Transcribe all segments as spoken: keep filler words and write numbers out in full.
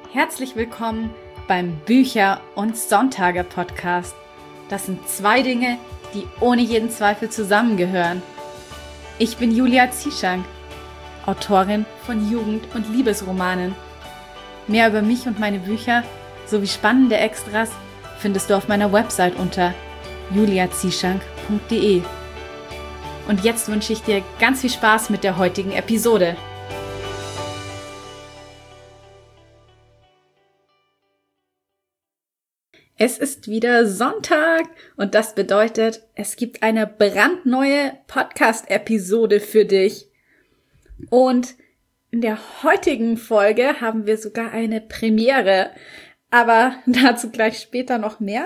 Herzlich willkommen beim Bücher- und Sonntage-Podcast. Das sind zwei Dinge, die ohne jeden Zweifel zusammengehören. Ich bin Julia Zieschank, Autorin von Jugend- und Liebesromanen. Mehr über mich und meine Bücher sowie spannende Extras findest du auf meiner Website unter julia zieschank punkt de. Und jetzt wünsche ich dir ganz viel Spaß mit der heutigen Episode. Es ist wieder Sonntag und das bedeutet, es gibt eine brandneue Podcast-Episode für dich. Und in der heutigen Folge haben wir sogar eine Premiere, aber dazu gleich später noch mehr.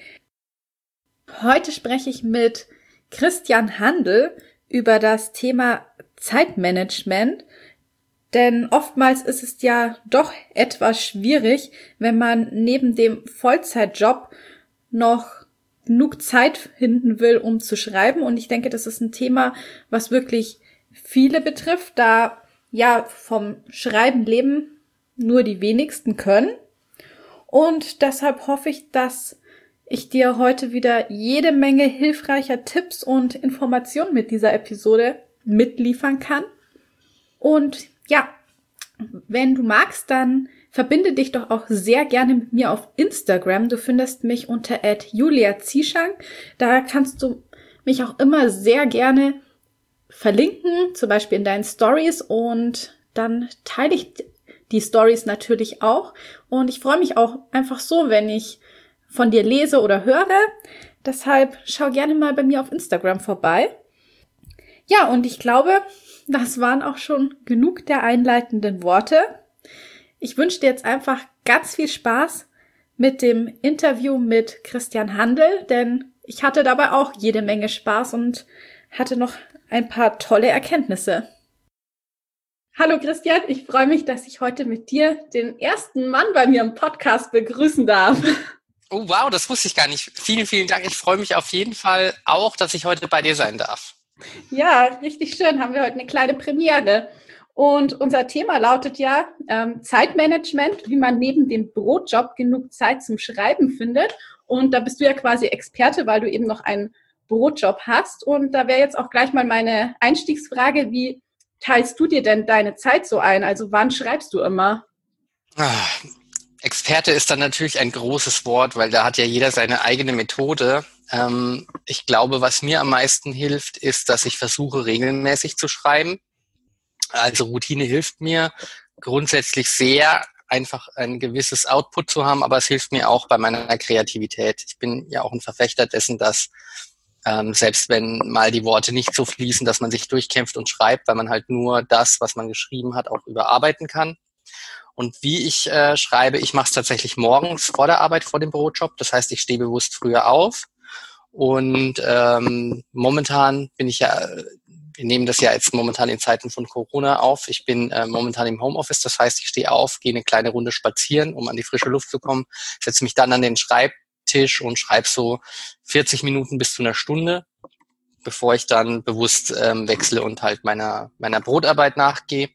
Heute spreche ich mit Christian Handel über das Thema Zeitmanagement. Denn oftmals ist es ja doch etwas schwierig, wenn man neben dem Vollzeitjob noch genug Zeit finden will, um zu schreiben. Und ich denke, das ist ein Thema, was wirklich viele betrifft, da ja vom Schreiben leben nur die wenigsten können. Und deshalb hoffe ich, dass ich dir heute wieder jede Menge hilfreicher Tipps und Informationen mit dieser Episode mitliefern kann. Und ja, wenn du magst, dann verbinde dich doch auch sehr gerne mit mir auf Instagram. Du findest mich unter at julia zieschank. Da kannst du mich auch immer sehr gerne verlinken, zum Beispiel in deinen Stories, und dann teile ich die Stories natürlich auch. Und ich freue mich auch einfach so, wenn ich von dir lese oder höre. Deshalb schau gerne mal bei mir auf Instagram vorbei. Ja, und ich glaube, das waren auch schon genug der einleitenden Worte. Ich wünsche dir jetzt einfach ganz viel Spaß mit dem Interview mit Christian Handel, denn ich hatte dabei auch jede Menge Spaß und hatte noch ein paar tolle Erkenntnisse. Hallo Christian, ich freue mich, dass ich heute mit dir den ersten Mann bei mir im Podcast begrüßen darf. Oh wow, das wusste ich gar nicht. Vielen, vielen Dank. Ich freue mich auf jeden Fall auch, dass ich heute bei dir sein darf. Ja, richtig schön. Haben wir heute eine kleine Premiere. Und unser Thema lautet ja ähm, Zeitmanagement, wie man neben dem Brotjob genug Zeit zum Schreiben findet. Und da bist du ja quasi Experte, weil du eben noch einen Brotjob hast. Und da wäre jetzt auch gleich mal meine Einstiegsfrage: Wie teilst du dir denn deine Zeit so ein? Also wann schreibst du immer? Ah, Experte ist dann natürlich ein großes Wort, weil da hat ja jeder seine eigene Methode. Ähm, ich glaube, was mir am meisten hilft, ist, dass ich versuche, regelmäßig zu schreiben. Also Routine hilft mir grundsätzlich sehr, einfach ein gewisses Output zu haben, aber es hilft mir auch bei meiner Kreativität. Ich bin ja auch ein Verfechter dessen, dass ähm, selbst wenn mal die Worte nicht so fließen, dass man sich durchkämpft und schreibt, weil man halt nur das, was man geschrieben hat, auch überarbeiten kann. Und wie ich äh, schreibe, ich mache es tatsächlich morgens vor der Arbeit, vor dem Brotjob. Das heißt, ich stehe bewusst früher auf. Und ähm, momentan bin ich ja, wir nehmen das ja jetzt momentan in Zeiten von Corona auf. Ich bin äh, momentan im Homeoffice. Das heißt, ich stehe auf, gehe eine kleine Runde spazieren, um an die frische Luft zu kommen, setze mich dann an den Schreibtisch und schreibe so vierzig Minuten bis zu einer Stunde, bevor ich dann bewusst ähm, wechsle und halt meiner meiner Brotarbeit nachgehe.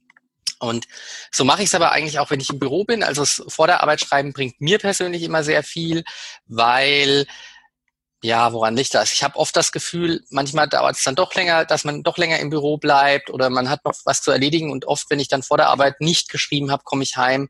Und so mache ich es aber eigentlich auch, wenn ich im Büro bin. Also das vor der Arbeit schreiben bringt mir persönlich immer sehr viel, weil, ja, woran liegt das? Ich habe oft das Gefühl, manchmal dauert es dann doch länger, dass man doch länger im Büro bleibt oder man hat noch was zu erledigen. Und oft, wenn ich dann vor der Arbeit nicht geschrieben habe, komme ich heim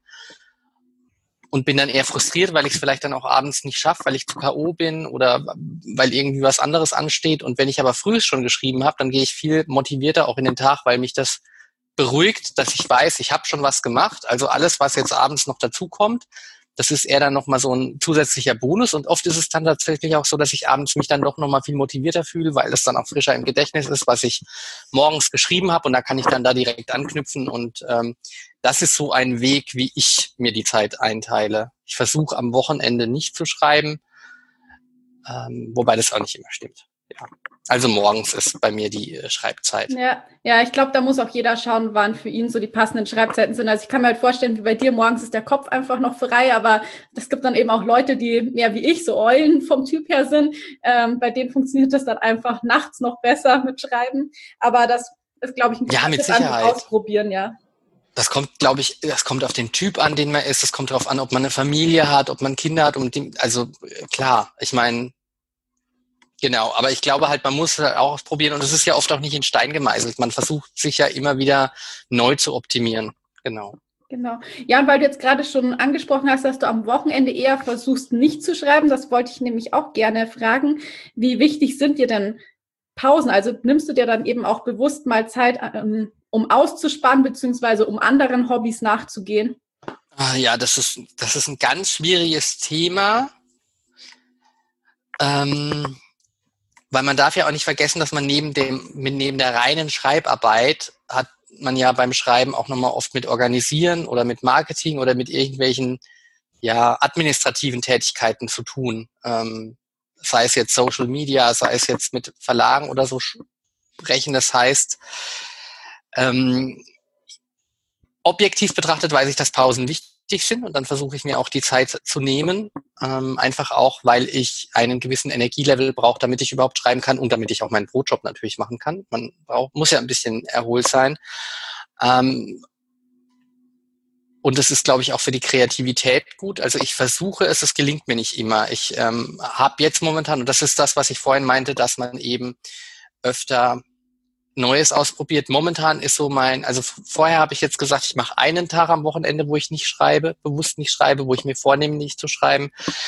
und bin dann eher frustriert, weil ich es vielleicht dann auch abends nicht schaffe, weil ich zu K O bin oder weil irgendwie was anderes ansteht. Und wenn ich aber früh schon geschrieben habe, dann gehe ich viel motivierter auch in den Tag, weil mich das beruhigt, dass ich weiß, ich habe schon was gemacht. Also alles, was jetzt abends noch dazu kommt, das ist eher dann nochmal so ein zusätzlicher Bonus. Und oft ist es dann tatsächlich auch so, dass ich abends mich dann doch nochmal viel motivierter fühle, weil es dann auch frischer im Gedächtnis ist, was ich morgens geschrieben habe. Und da kann ich dann da direkt anknüpfen. Und ähm, das ist so ein Weg, wie ich mir die Zeit einteile. Ich versuche am Wochenende nicht zu schreiben, ähm, wobei das auch nicht immer stimmt. Ja. Also morgens ist bei mir die äh, Schreibzeit. Ja, ja, ich glaube, da muss auch jeder schauen, wann für ihn so die passenden Schreibzeiten sind. Also ich kann mir halt vorstellen, wie bei dir, morgens ist der Kopf einfach noch frei, aber es gibt dann eben auch Leute, die mehr wie ich so Eulen vom Typ her sind. Ähm, bei denen funktioniert das dann einfach nachts noch besser mit Schreiben. Aber das ist, glaube ich, ein Ja, mit gutes einfach Sicherheit. ausprobieren, ja. Das kommt, glaube ich, das kommt auf den Typ an, den man ist. Das kommt darauf an, ob man eine Familie hat, ob man Kinder hat. Und die, also klar, ich meine, genau. Aber ich glaube halt, man muss halt auch ausprobieren. Und es ist ja oft auch nicht in Stein gemeißelt. Man versucht sich ja immer wieder neu zu optimieren. Genau. Genau. Ja, und weil du jetzt gerade schon angesprochen hast, dass du am Wochenende eher versuchst, nicht zu schreiben, das wollte ich nämlich auch gerne fragen. Wie wichtig sind dir denn Pausen? Also nimmst du dir dann eben auch bewusst mal Zeit, ähm, um auszuspannen, beziehungsweise um anderen Hobbys nachzugehen? Ah, ja, das ist, das ist ein ganz schwieriges Thema. Ähm, weil man darf ja auch nicht vergessen, dass man neben dem, neben der reinen Schreibarbeit hat man ja beim Schreiben auch nochmal oft mit Organisieren oder mit Marketing oder mit irgendwelchen, ja, administrativen Tätigkeiten zu tun. Ähm, sei es jetzt Social Media, sei es jetzt mit Verlagen oder so sprechen. Das heißt, ähm, objektiv betrachtet weiß ich, dass Pausen wichtig sind und dann versuche ich mir auch die Zeit zu nehmen, ähm, einfach auch, weil ich einen gewissen Energielevel brauche, damit ich überhaupt schreiben kann und damit ich auch meinen Brotjob natürlich machen kann. Man braucht, muss ja ein bisschen erholt sein. Ähm, und das ist, glaube ich, auch für die Kreativität gut. Also ich versuche es, es gelingt mir nicht immer. Ich ähm, habe jetzt momentan, und das ist das, was ich vorhin meinte, dass man eben öfter Neues ausprobiert. Momentan ist so mein, also vorher habe ich jetzt gesagt, ich mache einen Tag am Wochenende, wo ich nicht schreibe, bewusst nicht schreibe, wo ich mir vornehme, nicht zu schreiben.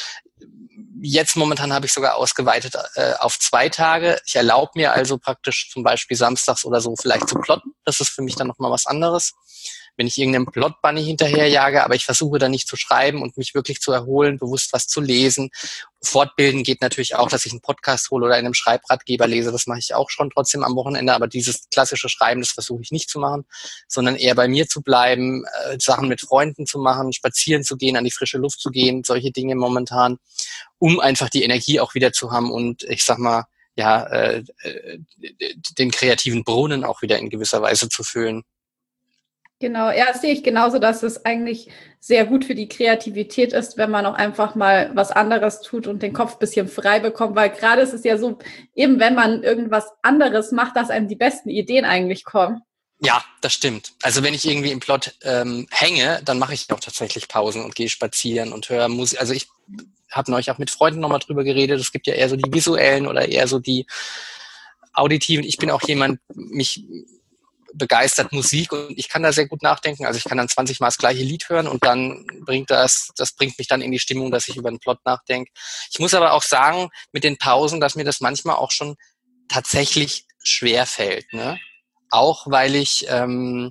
Jetzt momentan habe ich sogar ausgeweitet äh, auf zwei Tage. Ich erlaube mir also praktisch zum Beispiel samstags oder so vielleicht zu plotten. Das ist für mich dann nochmal was anderes. Wenn ich irgendeinem Plot-Bunny hinterherjage, aber ich versuche dann nicht zu schreiben und mich wirklich zu erholen, bewusst was zu lesen. Fortbilden geht natürlich auch, dass ich einen Podcast hole oder in einem Schreibratgeber lese. Das mache ich auch schon trotzdem am Wochenende, aber dieses klassische Schreiben, das versuche ich nicht zu machen, sondern eher bei mir zu bleiben, äh, Sachen mit Freunden zu machen, spazieren zu gehen, an die frische Luft zu gehen, solche Dinge momentan, um einfach die Energie auch wieder zu haben und ich sag mal, ja, äh, den kreativen Brunnen auch wieder in gewisser Weise zu füllen. Genau, ja, das sehe ich genauso, dass es eigentlich sehr gut für die Kreativität ist, wenn man auch einfach mal was anderes tut und den Kopf ein bisschen frei bekommt, weil gerade ist es ja so, eben wenn man irgendwas anderes macht, dass einem die besten Ideen eigentlich kommen. Ja, das stimmt. Also wenn ich irgendwie im Plot ähm, hänge, dann mache ich auch tatsächlich Pausen und gehe spazieren und höre Musik. Also ich habe neulich auch mit Freunden nochmal drüber geredet. Es gibt ja eher so die visuellen oder eher so die auditiven. Ich bin auch jemand, mich begeistert Musik und ich kann da sehr gut nachdenken. Also ich kann dann zwanzig Mal das gleiche Lied hören und dann bringt das, das bringt mich dann in die Stimmung, dass ich über den Plot nachdenke. Ich muss aber auch sagen, mit den Pausen, dass mir das manchmal auch schon tatsächlich schwer fällt, ne? Auch weil ich, ähm,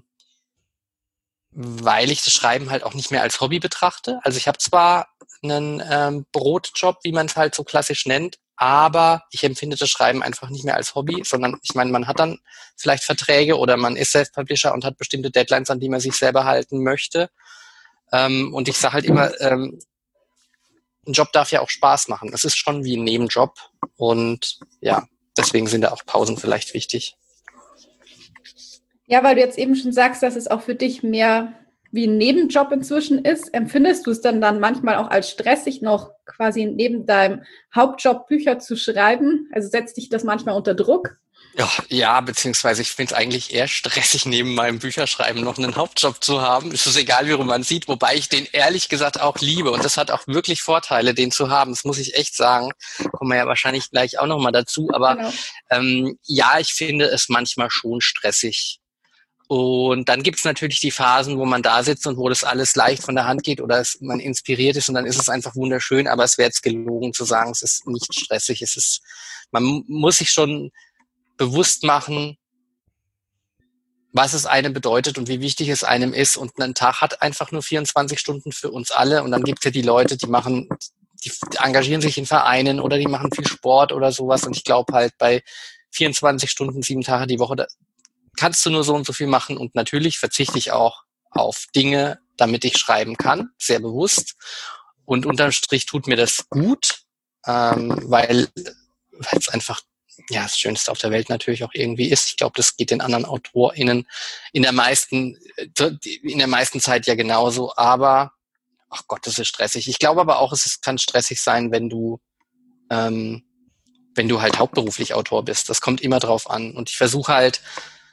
weil ich das Schreiben halt auch nicht mehr als Hobby betrachte. Also ich habe zwar einen ähm, Brotjob, wie man es halt so klassisch nennt, aber ich empfinde das Schreiben einfach nicht mehr als Hobby, sondern ich meine, man hat dann vielleicht Verträge oder man ist Self-Publisher und hat bestimmte Deadlines, an die man sich selber halten möchte. Ähm, und ich sage halt immer, ähm, ein Job darf ja auch Spaß machen. Es ist schon wie ein Nebenjob und ja, deswegen sind da auch Pausen vielleicht wichtig. Ja, weil du jetzt eben schon sagst, dass es auch für dich mehr wie ein Nebenjob inzwischen ist, empfindest du es dann dann manchmal auch als stressig, noch quasi neben deinem Hauptjob Bücher zu schreiben? Also setzt dich das manchmal unter Druck? Ja, ja, beziehungsweise ich finde es eigentlich eher stressig, neben meinem Bücherschreiben noch einen Hauptjob zu haben. Es ist egal, wie rum man sieht, wobei ich den ehrlich gesagt auch liebe. Und das hat auch wirklich Vorteile, den zu haben. Das muss ich echt sagen. Kommen wir ja wahrscheinlich gleich auch nochmal dazu. Aber genau. ähm, ja, ich finde es manchmal schon stressig. Und dann gibt's natürlich die Phasen, wo man da sitzt und wo das alles leicht von der Hand geht oder es, man inspiriert ist und dann ist es einfach wunderschön. Aber es wäre jetzt gelogen zu sagen, es ist nicht stressig. Es ist, man muss sich schon bewusst machen, was es einem bedeutet und wie wichtig es einem ist. Und ein Tag hat einfach nur vierundzwanzig Stunden für uns alle. Und dann gibt es ja die Leute, die machen, die engagieren sich in Vereinen oder die machen viel Sport oder sowas. Und ich glaube halt bei vierundzwanzig Stunden, sieben Tage die Woche, da kannst du nur so und so viel machen. Und natürlich verzichte ich auch auf Dinge, damit ich schreiben kann, sehr bewusst. Und unterm Strich tut mir das gut, ähm, weil weil es einfach ja das Schönste auf der Welt natürlich auch irgendwie ist. Ich glaube, das geht den anderen AutorInnen in der meisten in der meisten Zeit ja genauso. Aber ach Gott, das ist stressig. Ich glaube aber auch, es ist, kann stressig sein, wenn du ähm, wenn du halt hauptberuflich Autor bist. Das kommt immer drauf an. Und ich versuche halt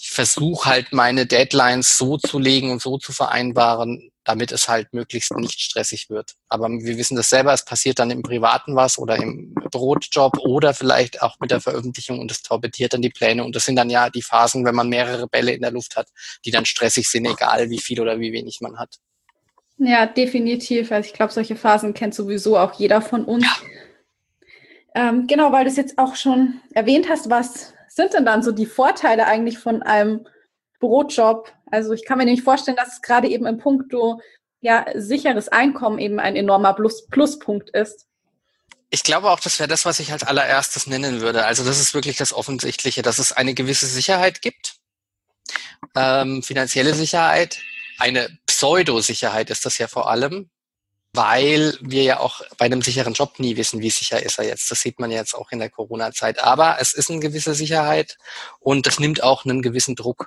ich versuche halt meine Deadlines so zu legen und so zu vereinbaren, damit es halt möglichst nicht stressig wird. Aber wir wissen das selber, es passiert dann im Privaten was oder im Brotjob oder vielleicht auch mit der Veröffentlichung und es torpediert dann die Pläne. Und das sind dann ja die Phasen, wenn man mehrere Bälle in der Luft hat, die dann stressig sind, egal wie viel oder wie wenig man hat. Ja, definitiv. Also ich glaube, solche Phasen kennt sowieso auch jeder von uns. Ja. Ähm, genau, weil du es jetzt auch schon erwähnt hast, was sind denn dann so die Vorteile eigentlich von einem Brotjob? Also ich kann mir nämlich vorstellen, dass es gerade eben im Punkto ja, sicheres Einkommen eben ein enormer Plus- Pluspunkt ist. Ich glaube auch, das wäre das, was ich als allererstes nennen würde. Also das ist wirklich das Offensichtliche, dass es eine gewisse Sicherheit gibt, ähm, finanzielle Sicherheit, eine Pseudo-Sicherheit ist das ja vor allem, weil wir ja auch bei einem sicheren Job nie wissen, wie sicher ist er jetzt. Das sieht man jetzt auch in der Corona-Zeit. Aber es ist eine gewisse Sicherheit und das nimmt auch einen gewissen Druck.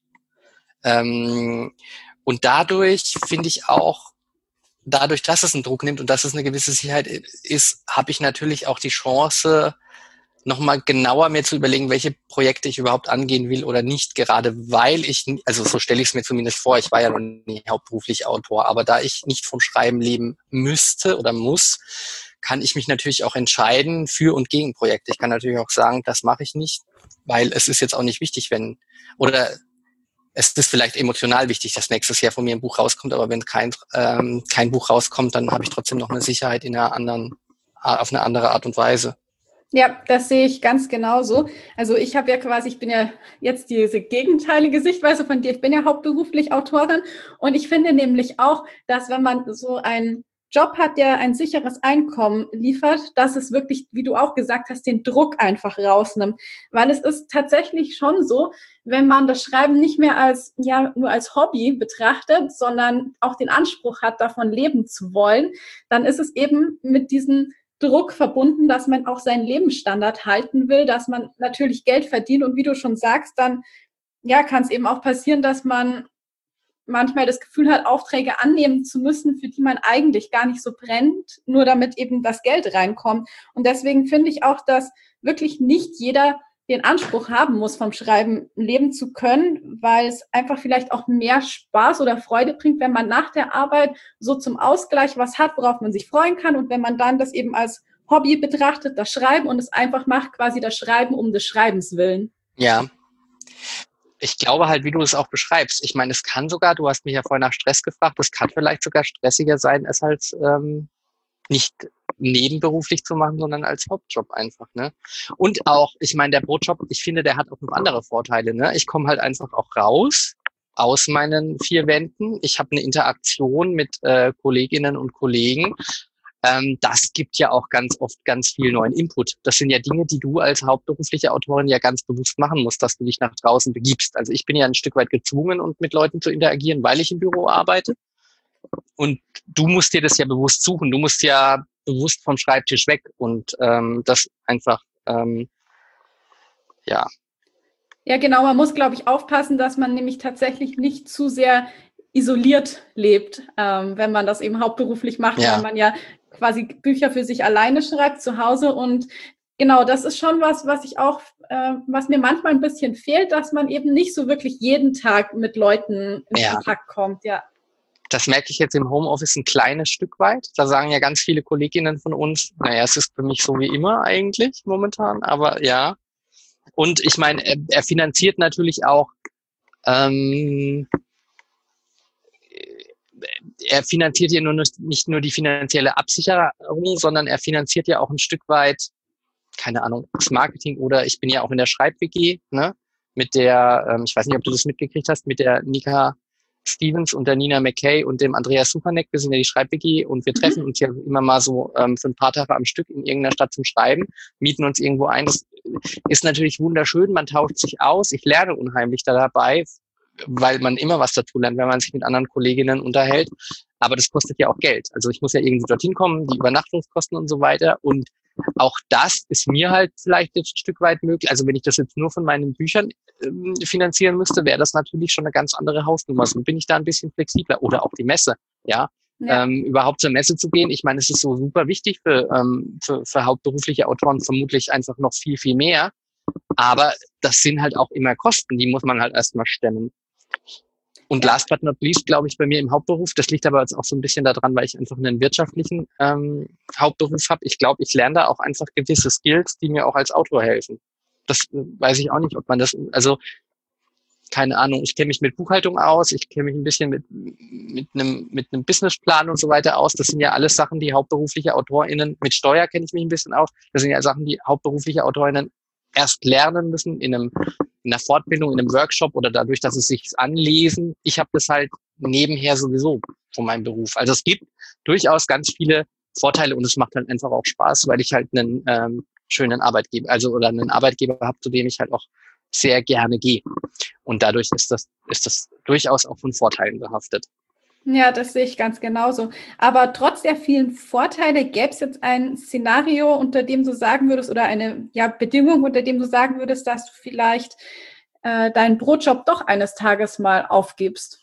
Ähm, und dadurch finde ich auch, dadurch, dass es einen Druck nimmt und dass es eine gewisse Sicherheit ist, habe ich natürlich auch die Chance, nochmal genauer mir zu überlegen, welche Projekte ich überhaupt angehen will oder nicht, gerade weil ich, also so stelle ich es mir zumindest vor, ich war ja noch nie hauptberuflich Autor, aber da ich nicht vom Schreiben leben müsste oder muss, kann ich mich natürlich auch entscheiden für und gegen Projekte. Ich kann natürlich auch sagen, das mache ich nicht, weil es ist jetzt auch nicht wichtig, wenn, oder es ist vielleicht emotional wichtig, dass nächstes Jahr von mir ein Buch rauskommt, aber wenn kein, ähm, kein Buch rauskommt, dann habe ich trotzdem noch eine Sicherheit in einer anderen, auf eine andere Art und Weise. Ja, das sehe ich ganz genauso. Also ich habe ja quasi, ich bin ja jetzt diese gegenteilige Sichtweise von dir. Ich bin ja hauptberuflich Autorin und ich finde nämlich auch, dass wenn man so einen Job hat, der ein sicheres Einkommen liefert, dass es wirklich, wie du auch gesagt hast, den Druck einfach rausnimmt. Weil es ist tatsächlich schon so, wenn man das Schreiben nicht mehr als, ja, nur als Hobby betrachtet, sondern auch den Anspruch hat, davon leben zu wollen, dann ist es eben mit diesen Druck verbunden, dass man auch seinen Lebensstandard halten will, dass man natürlich Geld verdient und wie du schon sagst, dann ja, kann es eben auch passieren, dass man manchmal das Gefühl hat, Aufträge annehmen zu müssen, für die man eigentlich gar nicht so brennt, nur damit eben das Geld reinkommt. Und deswegen finde ich auch, dass wirklich nicht jeder den Anspruch haben muss, vom Schreiben leben zu können, weil es einfach vielleicht auch mehr Spaß oder Freude bringt, wenn man nach der Arbeit so zum Ausgleich was hat, worauf man sich freuen kann und wenn man dann das eben als Hobby betrachtet, das Schreiben und es einfach macht, quasi das Schreiben um des Schreibens willen. Ja. Ich glaube halt, wie du es auch beschreibst. Ich meine, es kann sogar, du hast mich ja vorhin nach Stress gefragt, es kann vielleicht sogar stressiger sein, es halt ähm, nicht nebenberuflich zu machen, sondern als Hauptjob einfach, ne? Und auch, ich meine, der Brotjob, ich finde, der hat auch noch andere Vorteile, ne? Ich komme halt einfach auch raus aus meinen vier Wänden. Ich habe eine Interaktion mit äh, Kolleginnen und Kollegen. Ähm, das gibt ja auch ganz oft ganz viel neuen Input. Das sind ja Dinge, die du als hauptberufliche Autorin ja ganz bewusst machen musst, dass du dich nach draußen begibst. Also ich bin ja ein Stück weit gezwungen, und mit Leuten zu interagieren, weil ich im Büro arbeite. Und du musst dir das ja bewusst suchen. Du musst ja bewusst vom Schreibtisch weg und ähm, das einfach, ähm, ja. Ja, genau. Man muss, glaube ich, aufpassen, dass man nämlich tatsächlich nicht zu sehr isoliert lebt, ähm, wenn man das eben hauptberuflich macht, Ja. weil man ja quasi Bücher für sich alleine schreibt zu Hause. Und genau, das ist schon was, was ich auch, äh, was mir manchmal ein bisschen fehlt, dass man eben nicht so wirklich jeden Tag mit Leuten in Ja. Kontakt kommt, ja. Das merke ich jetzt im Homeoffice ein kleines Stück weit. Da sagen ja ganz viele Kolleginnen von uns, naja, es ist für mich so wie immer eigentlich momentan, aber ja. Und ich meine, er, er finanziert natürlich auch, ähm, er finanziert ja nur nicht nur die finanzielle Absicherung, sondern er finanziert ja auch ein Stück weit, keine Ahnung, das Marketing, oder ich bin ja auch in der Schreib-W G, ne, mit der, ähm, ich weiß nicht, ob du das mitgekriegt hast, mit der Nika Stevens und der Nina McKay und dem Andreas Supanek. Wir sind ja die Schreib-W G und wir treffen mhm. uns ja immer mal so ähm, für ein paar Tage am Stück in irgendeiner Stadt zum Schreiben, mieten uns irgendwo ein. Das ist natürlich wunderschön, man tauscht sich aus. Ich lerne unheimlich da dabei, weil man immer was dazu lernt, wenn man sich mit anderen Kolleginnen unterhält. Aber das kostet ja auch Geld. Also ich muss ja irgendwie dorthin kommen, die Übernachtungskosten und so weiter. Und auch das ist mir halt vielleicht jetzt ein Stück weit möglich. Also wenn ich das jetzt nur von meinen Büchern ähm, finanzieren müsste, wäre das natürlich schon eine ganz andere Hausnummer. So bin ich da ein bisschen flexibler. Oder auch die Messe, ja. ja. Ähm, überhaupt zur Messe zu gehen. Ich meine, es ist so super wichtig für, ähm, für, für hauptberufliche Autoren vermutlich einfach noch viel, viel mehr. Aber das sind halt auch immer Kosten, die muss man halt erstmal stemmen. Und last but not least, glaube ich, bei mir im Hauptberuf, das liegt aber jetzt auch so ein bisschen daran, weil ich einfach einen wirtschaftlichen ähm, Hauptberuf habe. Ich glaube, ich lerne da auch einfach gewisse Skills, die mir auch als Autor helfen. Das äh, weiß ich auch nicht, ob man das, also keine Ahnung, ich kenne mich mit Buchhaltung aus, ich kenne mich ein bisschen mit mit einem mit einem Businessplan und so weiter aus. Das sind ja alles Sachen, die hauptberufliche AutorInnen, mit Steuer kenne ich mich ein bisschen aus. Das sind ja Sachen, die hauptberufliche AutorInnen erst lernen müssen in einem in einer Fortbildung, in einem Workshop oder dadurch, dass sie sich anlesen. Ich habe das halt nebenher sowieso von meinem Beruf. Also es gibt durchaus ganz viele Vorteile und es macht halt einfach auch Spaß, weil ich halt einen ähm, schönen Arbeitgeber, also oder einen Arbeitgeber habe, zu dem ich halt auch sehr gerne gehe. Und dadurch ist das ist das durchaus auch von Vorteilen behaftet. Ja, das sehe ich ganz genauso. Aber trotz der vielen Vorteile, gäbe es jetzt ein Szenario, unter dem du sagen würdest, oder eine ja, Bedingung, unter dem du sagen würdest, dass du vielleicht äh, deinen Brotjob doch eines Tages mal aufgibst?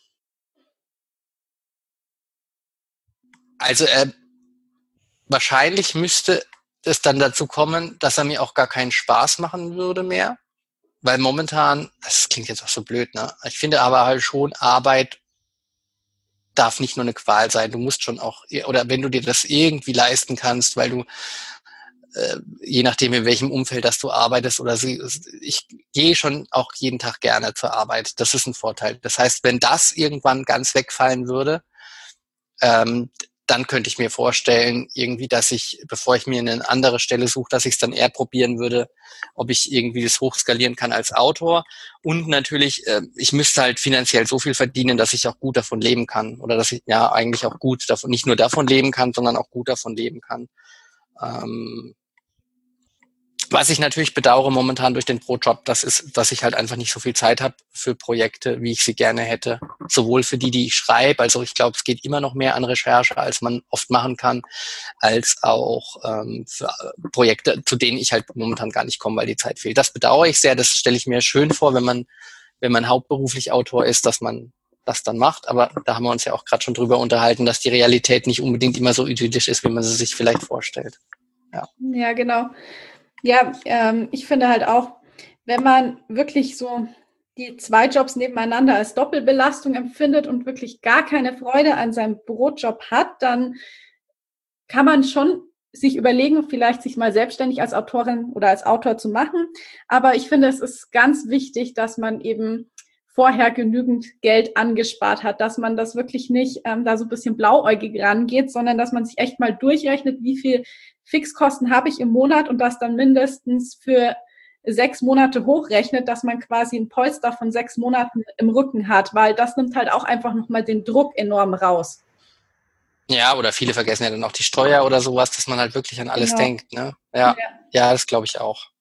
Also äh, wahrscheinlich müsste es dann dazu kommen, dass er mir auch gar keinen Spaß machen würde mehr. Weil momentan, das klingt jetzt auch so blöd, ne? Ich finde aber halt schon, Arbeit darf nicht nur eine Qual sein. Du musst schon auch, oder wenn du dir das irgendwie leisten kannst, weil du, äh, je nachdem in welchem Umfeld, dass du arbeitest oder sie, ich gehe schon auch jeden Tag gerne zur Arbeit. Das ist ein Vorteil. Das heißt, wenn das irgendwann ganz wegfallen würde, ähm, dann könnte ich mir vorstellen, irgendwie, dass ich, bevor ich mir eine andere Stelle suche, dass ich es dann eher probieren würde, ob ich irgendwie das hochskalieren kann als Autor. Und natürlich, äh, ich müsste halt finanziell so viel verdienen, dass ich auch gut davon leben kann. Oder dass ich ja eigentlich auch gut davon, nicht nur davon leben kann, sondern auch gut davon leben kann. Ähm, Was ich natürlich bedauere momentan durch den Brotjob, das ist, dass ich halt einfach nicht so viel Zeit habe für Projekte, wie ich sie gerne hätte. Sowohl für die, die ich schreibe, also ich glaube, es geht immer noch mehr an Recherche, als man oft machen kann, als auch ähm, für Projekte, zu denen ich halt momentan gar nicht komme, weil die Zeit fehlt. Das bedauere ich sehr, das stelle ich mir schön vor, wenn man, wenn man hauptberuflich Autor ist, dass man das dann macht. Aber da haben wir uns ja auch gerade schon drüber unterhalten, dass die Realität nicht unbedingt immer so idyllisch ist, wie man sie sich vielleicht vorstellt. Ja, ja genau. Ja, ähm, ich finde halt auch, wenn man wirklich so die zwei Jobs nebeneinander als Doppelbelastung empfindet und wirklich gar keine Freude an seinem Brotjob hat, dann kann man schon sich überlegen, vielleicht sich mal selbstständig als Autorin oder als Autor zu machen. Aber ich finde, es ist ganz wichtig, dass man eben vorher genügend Geld angespart hat, dass man das wirklich nicht ähm, da so ein bisschen blauäugig rangeht, sondern dass man sich echt mal durchrechnet, wie viel Fixkosten habe ich im Monat und das dann mindestens für sechs Monate hochrechnet, dass man quasi ein Polster von sechs Monaten im Rücken hat, weil das nimmt halt auch einfach nochmal den Druck enorm raus. Ja, oder viele vergessen ja dann auch die Steuer oder sowas, dass man halt wirklich an alles Genau. denkt. Ne? Ja, ja, ja, das glaube ich auch.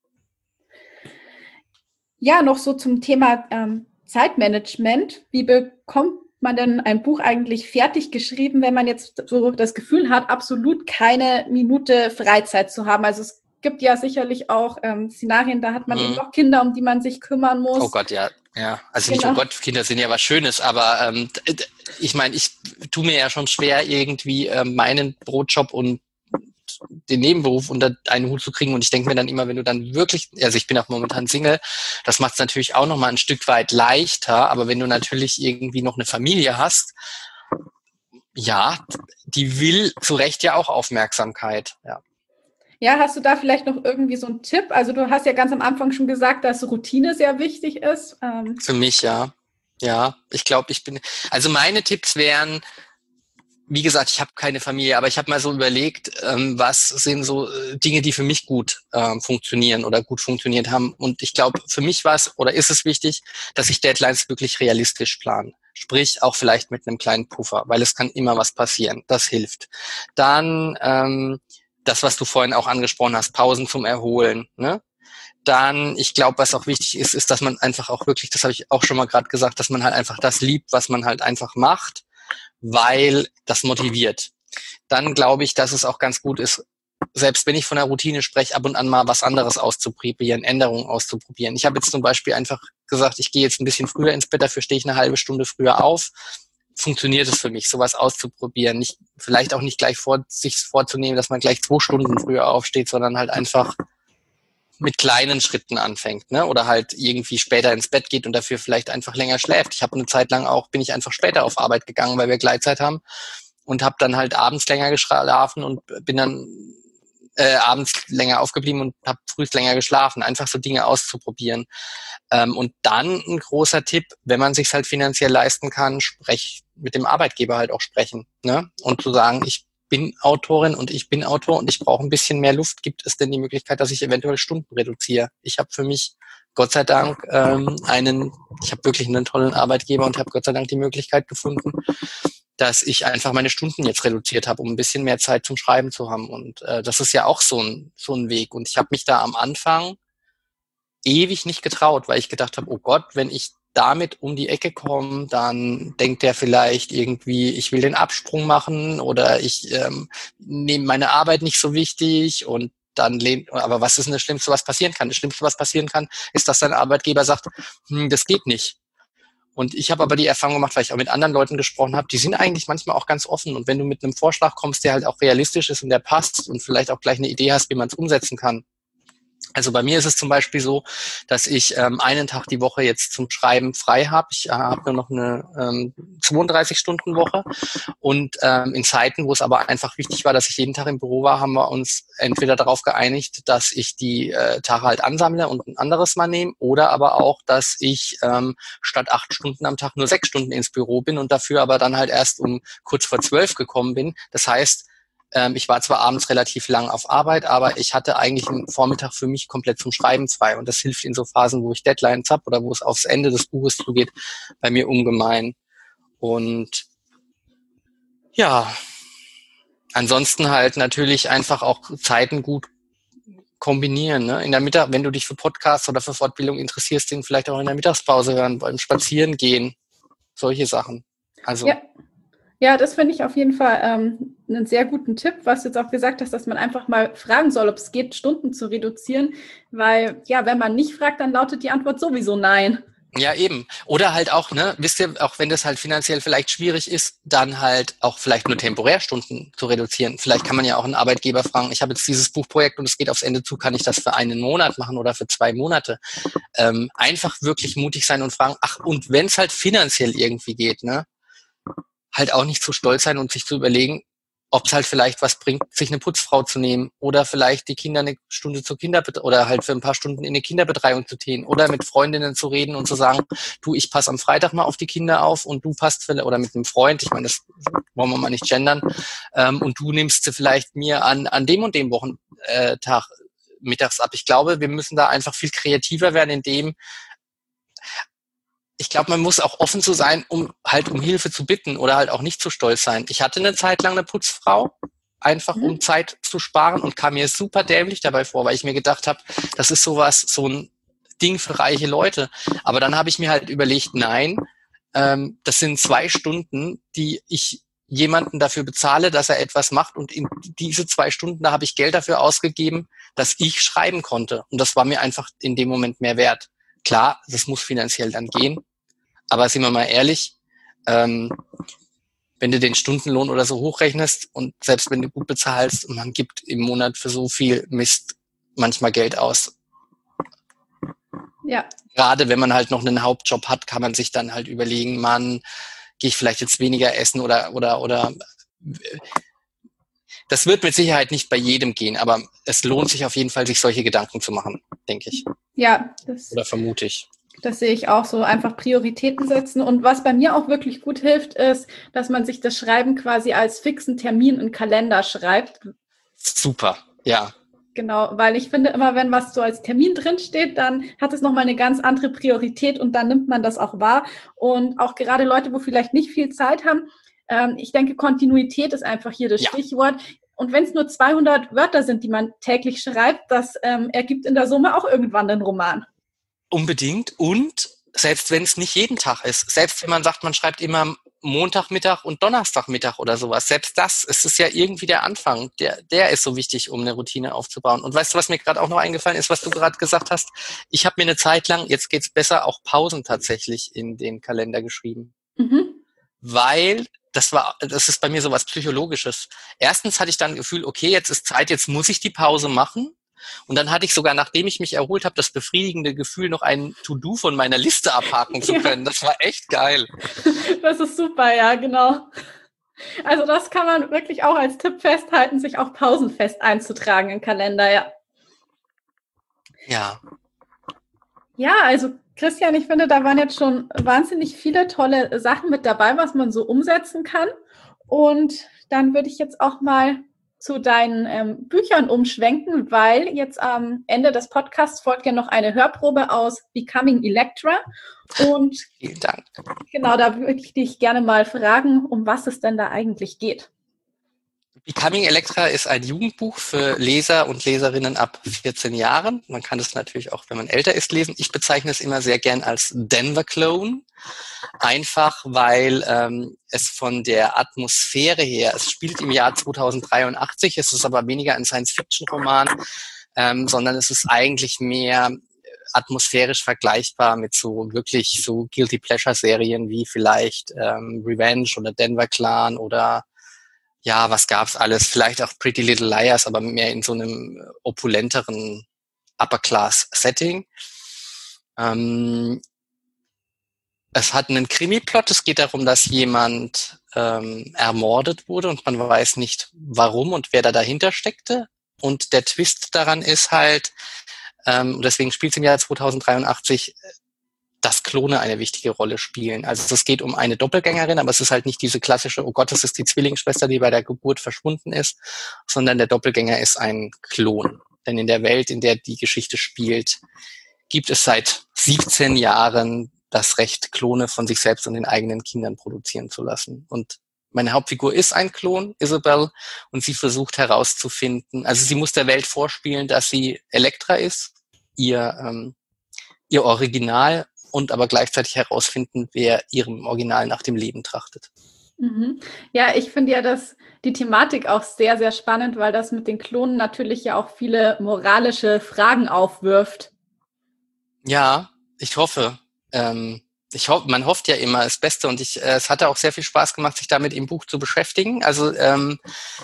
Ja, noch so zum Thema ähm, Zeitmanagement. Wie bekommt man denn ein Buch eigentlich fertig geschrieben, wenn man jetzt so das Gefühl hat, absolut keine Minute Freizeit zu haben? Also es gibt ja sicherlich auch ähm, Szenarien, da hat man hm. eben noch Kinder, um die man sich kümmern muss. Oh Gott, ja. Ja, also genau. Nicht, oh Gott, Kinder sind ja was Schönes, aber ähm, ich meine, ich tue mir ja schon schwer, irgendwie äh, meinen Brotjob und den Nebenberuf unter einen Hut zu kriegen. Und ich denke mir dann immer, wenn du dann wirklich, also ich bin auch momentan Single, das macht es natürlich auch nochmal ein Stück weit leichter, aber wenn du natürlich irgendwie noch eine Familie hast, ja, die will zu Recht ja auch Aufmerksamkeit, ja. Ja, hast du da vielleicht noch irgendwie so einen Tipp? Also du hast ja ganz am Anfang schon gesagt, dass Routine sehr wichtig ist. Ähm Für mich, ja. Ja, ich glaube, ich bin, also meine Tipps wären, wie gesagt, ich habe keine Familie, aber ich habe mal so überlegt, ähm, was sind so äh, Dinge, die für mich gut ähm, funktionieren oder gut funktioniert haben. Und ich glaube, für mich war es oder ist es wichtig, dass ich Deadlines wirklich realistisch plane. Sprich, auch vielleicht mit einem kleinen Puffer, weil es kann immer was passieren. Das hilft. Dann ähm, das, was du vorhin auch angesprochen hast, Pausen zum Erholen. Ne? Dann, ich glaube, was auch wichtig ist, ist, dass man einfach auch wirklich, das habe ich auch schon mal gerade gesagt, dass man halt einfach das liebt, was man halt einfach macht, weil das motiviert. Dann glaube ich, dass es auch ganz gut ist, selbst wenn ich von der Routine spreche, ab und an mal was anderes auszuprobieren, Änderungen auszuprobieren. Ich habe jetzt zum Beispiel einfach gesagt, ich gehe jetzt ein bisschen früher ins Bett, dafür stehe ich eine halbe Stunde früher auf. Funktioniert es für mich, sowas auszuprobieren. Nicht, vielleicht auch nicht gleich vor, sich vorzunehmen, dass man gleich zwei Stunden früher aufsteht, sondern halt einfach mit kleinen Schritten anfängt, ne? Oder halt irgendwie später ins Bett geht und dafür vielleicht einfach länger schläft. Ich habe eine Zeit lang auch, bin ich einfach später auf Arbeit gegangen, weil wir Gleitzeit haben und habe dann halt abends länger geschlafen und bin dann äh, abends länger aufgeblieben und habe früh länger geschlafen. Einfach so Dinge auszuprobieren. Ähm, und dann ein großer Tipp, wenn man sich's halt finanziell leisten kann, sprech mit dem Arbeitgeber halt auch sprechen, ne? Und zu sagen, ich bin Autorin und ich bin Autor und ich brauche ein bisschen mehr Luft. Gibt es denn die Möglichkeit, dass ich eventuell Stunden reduziere? Ich habe für mich Gott sei Dank ähm, einen, ich habe wirklich einen tollen Arbeitgeber und habe Gott sei Dank die Möglichkeit gefunden, dass ich einfach meine Stunden jetzt reduziert habe, um ein bisschen mehr Zeit zum Schreiben zu haben. Und äh, das ist ja auch so ein so ein Weg. Und ich habe mich da am Anfang ewig nicht getraut, weil ich gedacht habe, oh Gott, wenn ich damit um die Ecke komme, dann denkt der vielleicht irgendwie, ich will den Absprung machen oder ich ähm, nehme meine Arbeit nicht so wichtig und dann lehnt, aber was ist denn das Schlimmste, was passieren kann? Das Schlimmste, was passieren kann, ist, dass dein Arbeitgeber sagt, hm, das geht nicht. Und ich habe aber die Erfahrung gemacht, weil ich auch mit anderen Leuten gesprochen habe, die sind eigentlich manchmal auch ganz offen. Und wenn du mit einem Vorschlag kommst, der halt auch realistisch ist und der passt und vielleicht auch gleich eine Idee hast, wie man es umsetzen kann. Also bei mir ist es zum Beispiel so, dass ich ähm, einen Tag die Woche jetzt zum Schreiben frei habe. Ich äh, habe nur noch eine ähm, zweiunddreißig-Stunden-Woche und ähm, in Zeiten, wo es aber einfach wichtig war, dass ich jeden Tag im Büro war, haben wir uns entweder darauf geeinigt, dass ich die äh, Tage halt ansammle und ein anderes mal nehme oder aber auch, dass ich ähm, statt acht Stunden am Tag nur sechs Stunden ins Büro bin und dafür aber dann halt erst um kurz vor zwölf gekommen bin. Das heißt, Ähm, ich war zwar abends relativ lang auf Arbeit, aber ich hatte eigentlich einen Vormittag für mich komplett zum Schreiben frei. Und das hilft in so Phasen, wo ich Deadlines habe oder wo es aufs Ende des Buches zugeht, bei mir ungemein. Und ja, ansonsten halt natürlich einfach auch Zeiten gut kombinieren. Ne? In der Mittag, wenn du dich für Podcasts oder für Fortbildung interessierst, den vielleicht auch in der Mittagspause hören, beim Spazierengehen, solche Sachen. Also Ja. Ja, das finde ich auf jeden Fall ähm, einen sehr guten Tipp, was du jetzt auch gesagt hast, dass man einfach mal fragen soll, ob es geht, Stunden zu reduzieren, weil ja, wenn man nicht fragt, dann lautet die Antwort sowieso nein. ja, eben. Oder halt auch, ne, wisst ihr, auch wenn das halt finanziell vielleicht schwierig ist, dann halt auch vielleicht nur temporär Stunden zu reduzieren. Vielleicht kann man ja auch einen Arbeitgeber fragen, ich habe jetzt dieses Buchprojekt und es geht aufs Ende zu, kann ich das für einen Monat machen oder für zwei Monate? Ähm, einfach wirklich mutig sein und fragen, ach, und wenn es halt finanziell irgendwie geht, ne, halt auch nicht zu stolz sein und sich zu überlegen, ob es halt vielleicht was bringt, sich eine Putzfrau zu nehmen oder vielleicht die Kinder eine Stunde zur Kinderbetreuung oder halt für ein paar Stunden in eine Kinderbetreuung zu gehen oder mit Freundinnen zu reden und zu sagen, du, ich passe am Freitag mal auf die Kinder auf und du passt für, oder mit einem Freund, ich meine, das wollen wir mal nicht gendern, ähm, und du nimmst sie vielleicht mir an, an dem und dem Wochentag mittags ab. Ich glaube, wir müssen da einfach viel kreativer werden in dem, ich glaube, man muss auch offen zu sein, um halt um Hilfe zu bitten oder halt auch nicht zu stolz sein. Ich hatte eine Zeit lang eine Putzfrau, einfach mhm. um Zeit zu sparen und kam mir super dämlich dabei vor, weil ich mir gedacht habe, das ist sowas, so ein Ding für reiche Leute. Aber dann habe ich mir halt überlegt, nein, ähm, das sind zwei Stunden, die ich jemanden dafür bezahle, dass er etwas macht und in diese zwei Stunden, da habe ich Geld dafür ausgegeben, dass ich schreiben konnte. Und das war mir einfach in dem Moment mehr wert. Klar, das muss finanziell dann gehen. Aber sind wir mal ehrlich, ähm, wenn du den Stundenlohn oder so hochrechnest und selbst wenn du gut bezahlst und man gibt im Monat für so viel Mist manchmal Geld aus. Ja. Gerade wenn man halt noch einen Hauptjob hat, kann man sich dann halt überlegen, Mann, gehe ich vielleicht jetzt weniger essen oder oder oder das wird mit Sicherheit nicht bei jedem gehen, aber es lohnt sich auf jeden Fall, sich solche Gedanken zu machen, denke ich. Ja, das oder vermute ich. Das sehe ich auch so, einfach Prioritäten setzen. Und was bei mir auch wirklich gut hilft, ist, dass man sich das Schreiben quasi als fixen Termin im Kalender schreibt. Super, ja. Genau, weil ich finde immer, wenn was so als Termin drinsteht, dann hat es nochmal eine ganz andere Priorität und dann nimmt man das auch wahr. Und auch gerade Leute, wo vielleicht nicht viel Zeit haben, ähm, ich denke, Kontinuität ist einfach hier das ja. Stichwort. Und wenn es nur zweihundert Wörter sind, die man täglich schreibt, das ähm, ergibt in der Summe auch irgendwann einen Roman. Unbedingt. Und selbst wenn es nicht jeden Tag ist, selbst wenn man sagt, man schreibt immer Montagmittag und Donnerstagmittag oder sowas, selbst das, es ist ja irgendwie der Anfang, der, der ist so wichtig, um eine Routine aufzubauen. Und weißt du, was mir gerade auch noch eingefallen ist, was du gerade gesagt hast? Ich habe mir eine Zeit lang, jetzt geht's besser, auch Pausen tatsächlich in den Kalender geschrieben. Mhm. Weil das war, das ist bei mir sowas Psychologisches. Erstens hatte ich dann ein Gefühl, okay, jetzt ist Zeit, jetzt muss ich die Pause machen. Und dann hatte ich sogar, nachdem ich mich erholt habe, das befriedigende Gefühl, noch ein To-Do von meiner Liste abhaken zu können. Ja. Das war echt geil. Das ist super, ja, genau. Also das kann man wirklich auch als Tipp festhalten, sich auch pausenfest einzutragen im Kalender, ja. Ja. Ja, also Christian, ich finde, da waren jetzt schon wahnsinnig viele tolle Sachen mit dabei, was man so umsetzen kann. Und dann würde ich jetzt auch mal zu deinen ähm, Büchern umschwenken, weil jetzt am Ende des Podcasts folgt ja noch eine Hörprobe aus Becoming Electra. Und vielen Dank. Genau, da würde ich dich gerne mal fragen, um was es denn da eigentlich geht. Becoming Electra ist ein Jugendbuch für Leser und Leserinnen ab vierzehn Jahren. Man kann es natürlich auch, wenn man älter ist, lesen. Ich bezeichne es immer sehr gern als Denver Clone. Einfach, weil ähm, es von der Atmosphäre her, es spielt im Jahr zweitausenddreiundachtzig, es ist aber weniger ein Science-Fiction-Roman, ähm, sondern es ist eigentlich mehr atmosphärisch vergleichbar mit so wirklich so Guilty-Pleasure-Serien wie vielleicht ähm, Revenge oder Denver Clan oder ja, was gab's alles? Vielleicht auch Pretty Little Liars, aber mehr in so einem opulenteren Upper-Class-Setting. Ähm, es hat einen Krimi-Plot. Es geht darum, dass jemand ähm, ermordet wurde und man weiß nicht, warum und wer da dahinter steckte. Und der Twist daran ist halt, ähm, deswegen spielt es im Jahr zweitausenddreiundachtzig, dass Klone eine wichtige Rolle spielen. Also es geht um eine Doppelgängerin, aber es ist halt nicht diese klassische, oh Gott, das ist die Zwillingsschwester, die bei der Geburt verschwunden ist, sondern der Doppelgänger ist ein Klon. Denn in der Welt, in der die Geschichte spielt, gibt es seit siebzehn Jahren das Recht, Klone von sich selbst und den eigenen Kindern produzieren zu lassen. Und meine Hauptfigur ist ein Klon, Isabel, und sie versucht herauszufinden, also sie muss der Welt vorspielen, dass sie Elektra ist, ihr, ähm, ihr Original, und aber gleichzeitig herausfinden, wer ihrem Original nach dem Leben trachtet. Mhm. Ja, ich finde ja das, die Thematik auch sehr, sehr spannend, weil das mit den Klonen natürlich ja auch viele moralische Fragen aufwirft. Ja, ich hoffe. Ähm, ich hoffe, man hofft ja immer das Beste und ich, äh, es hatte auch sehr viel Spaß gemacht, sich damit im Buch zu beschäftigen. Also ähm,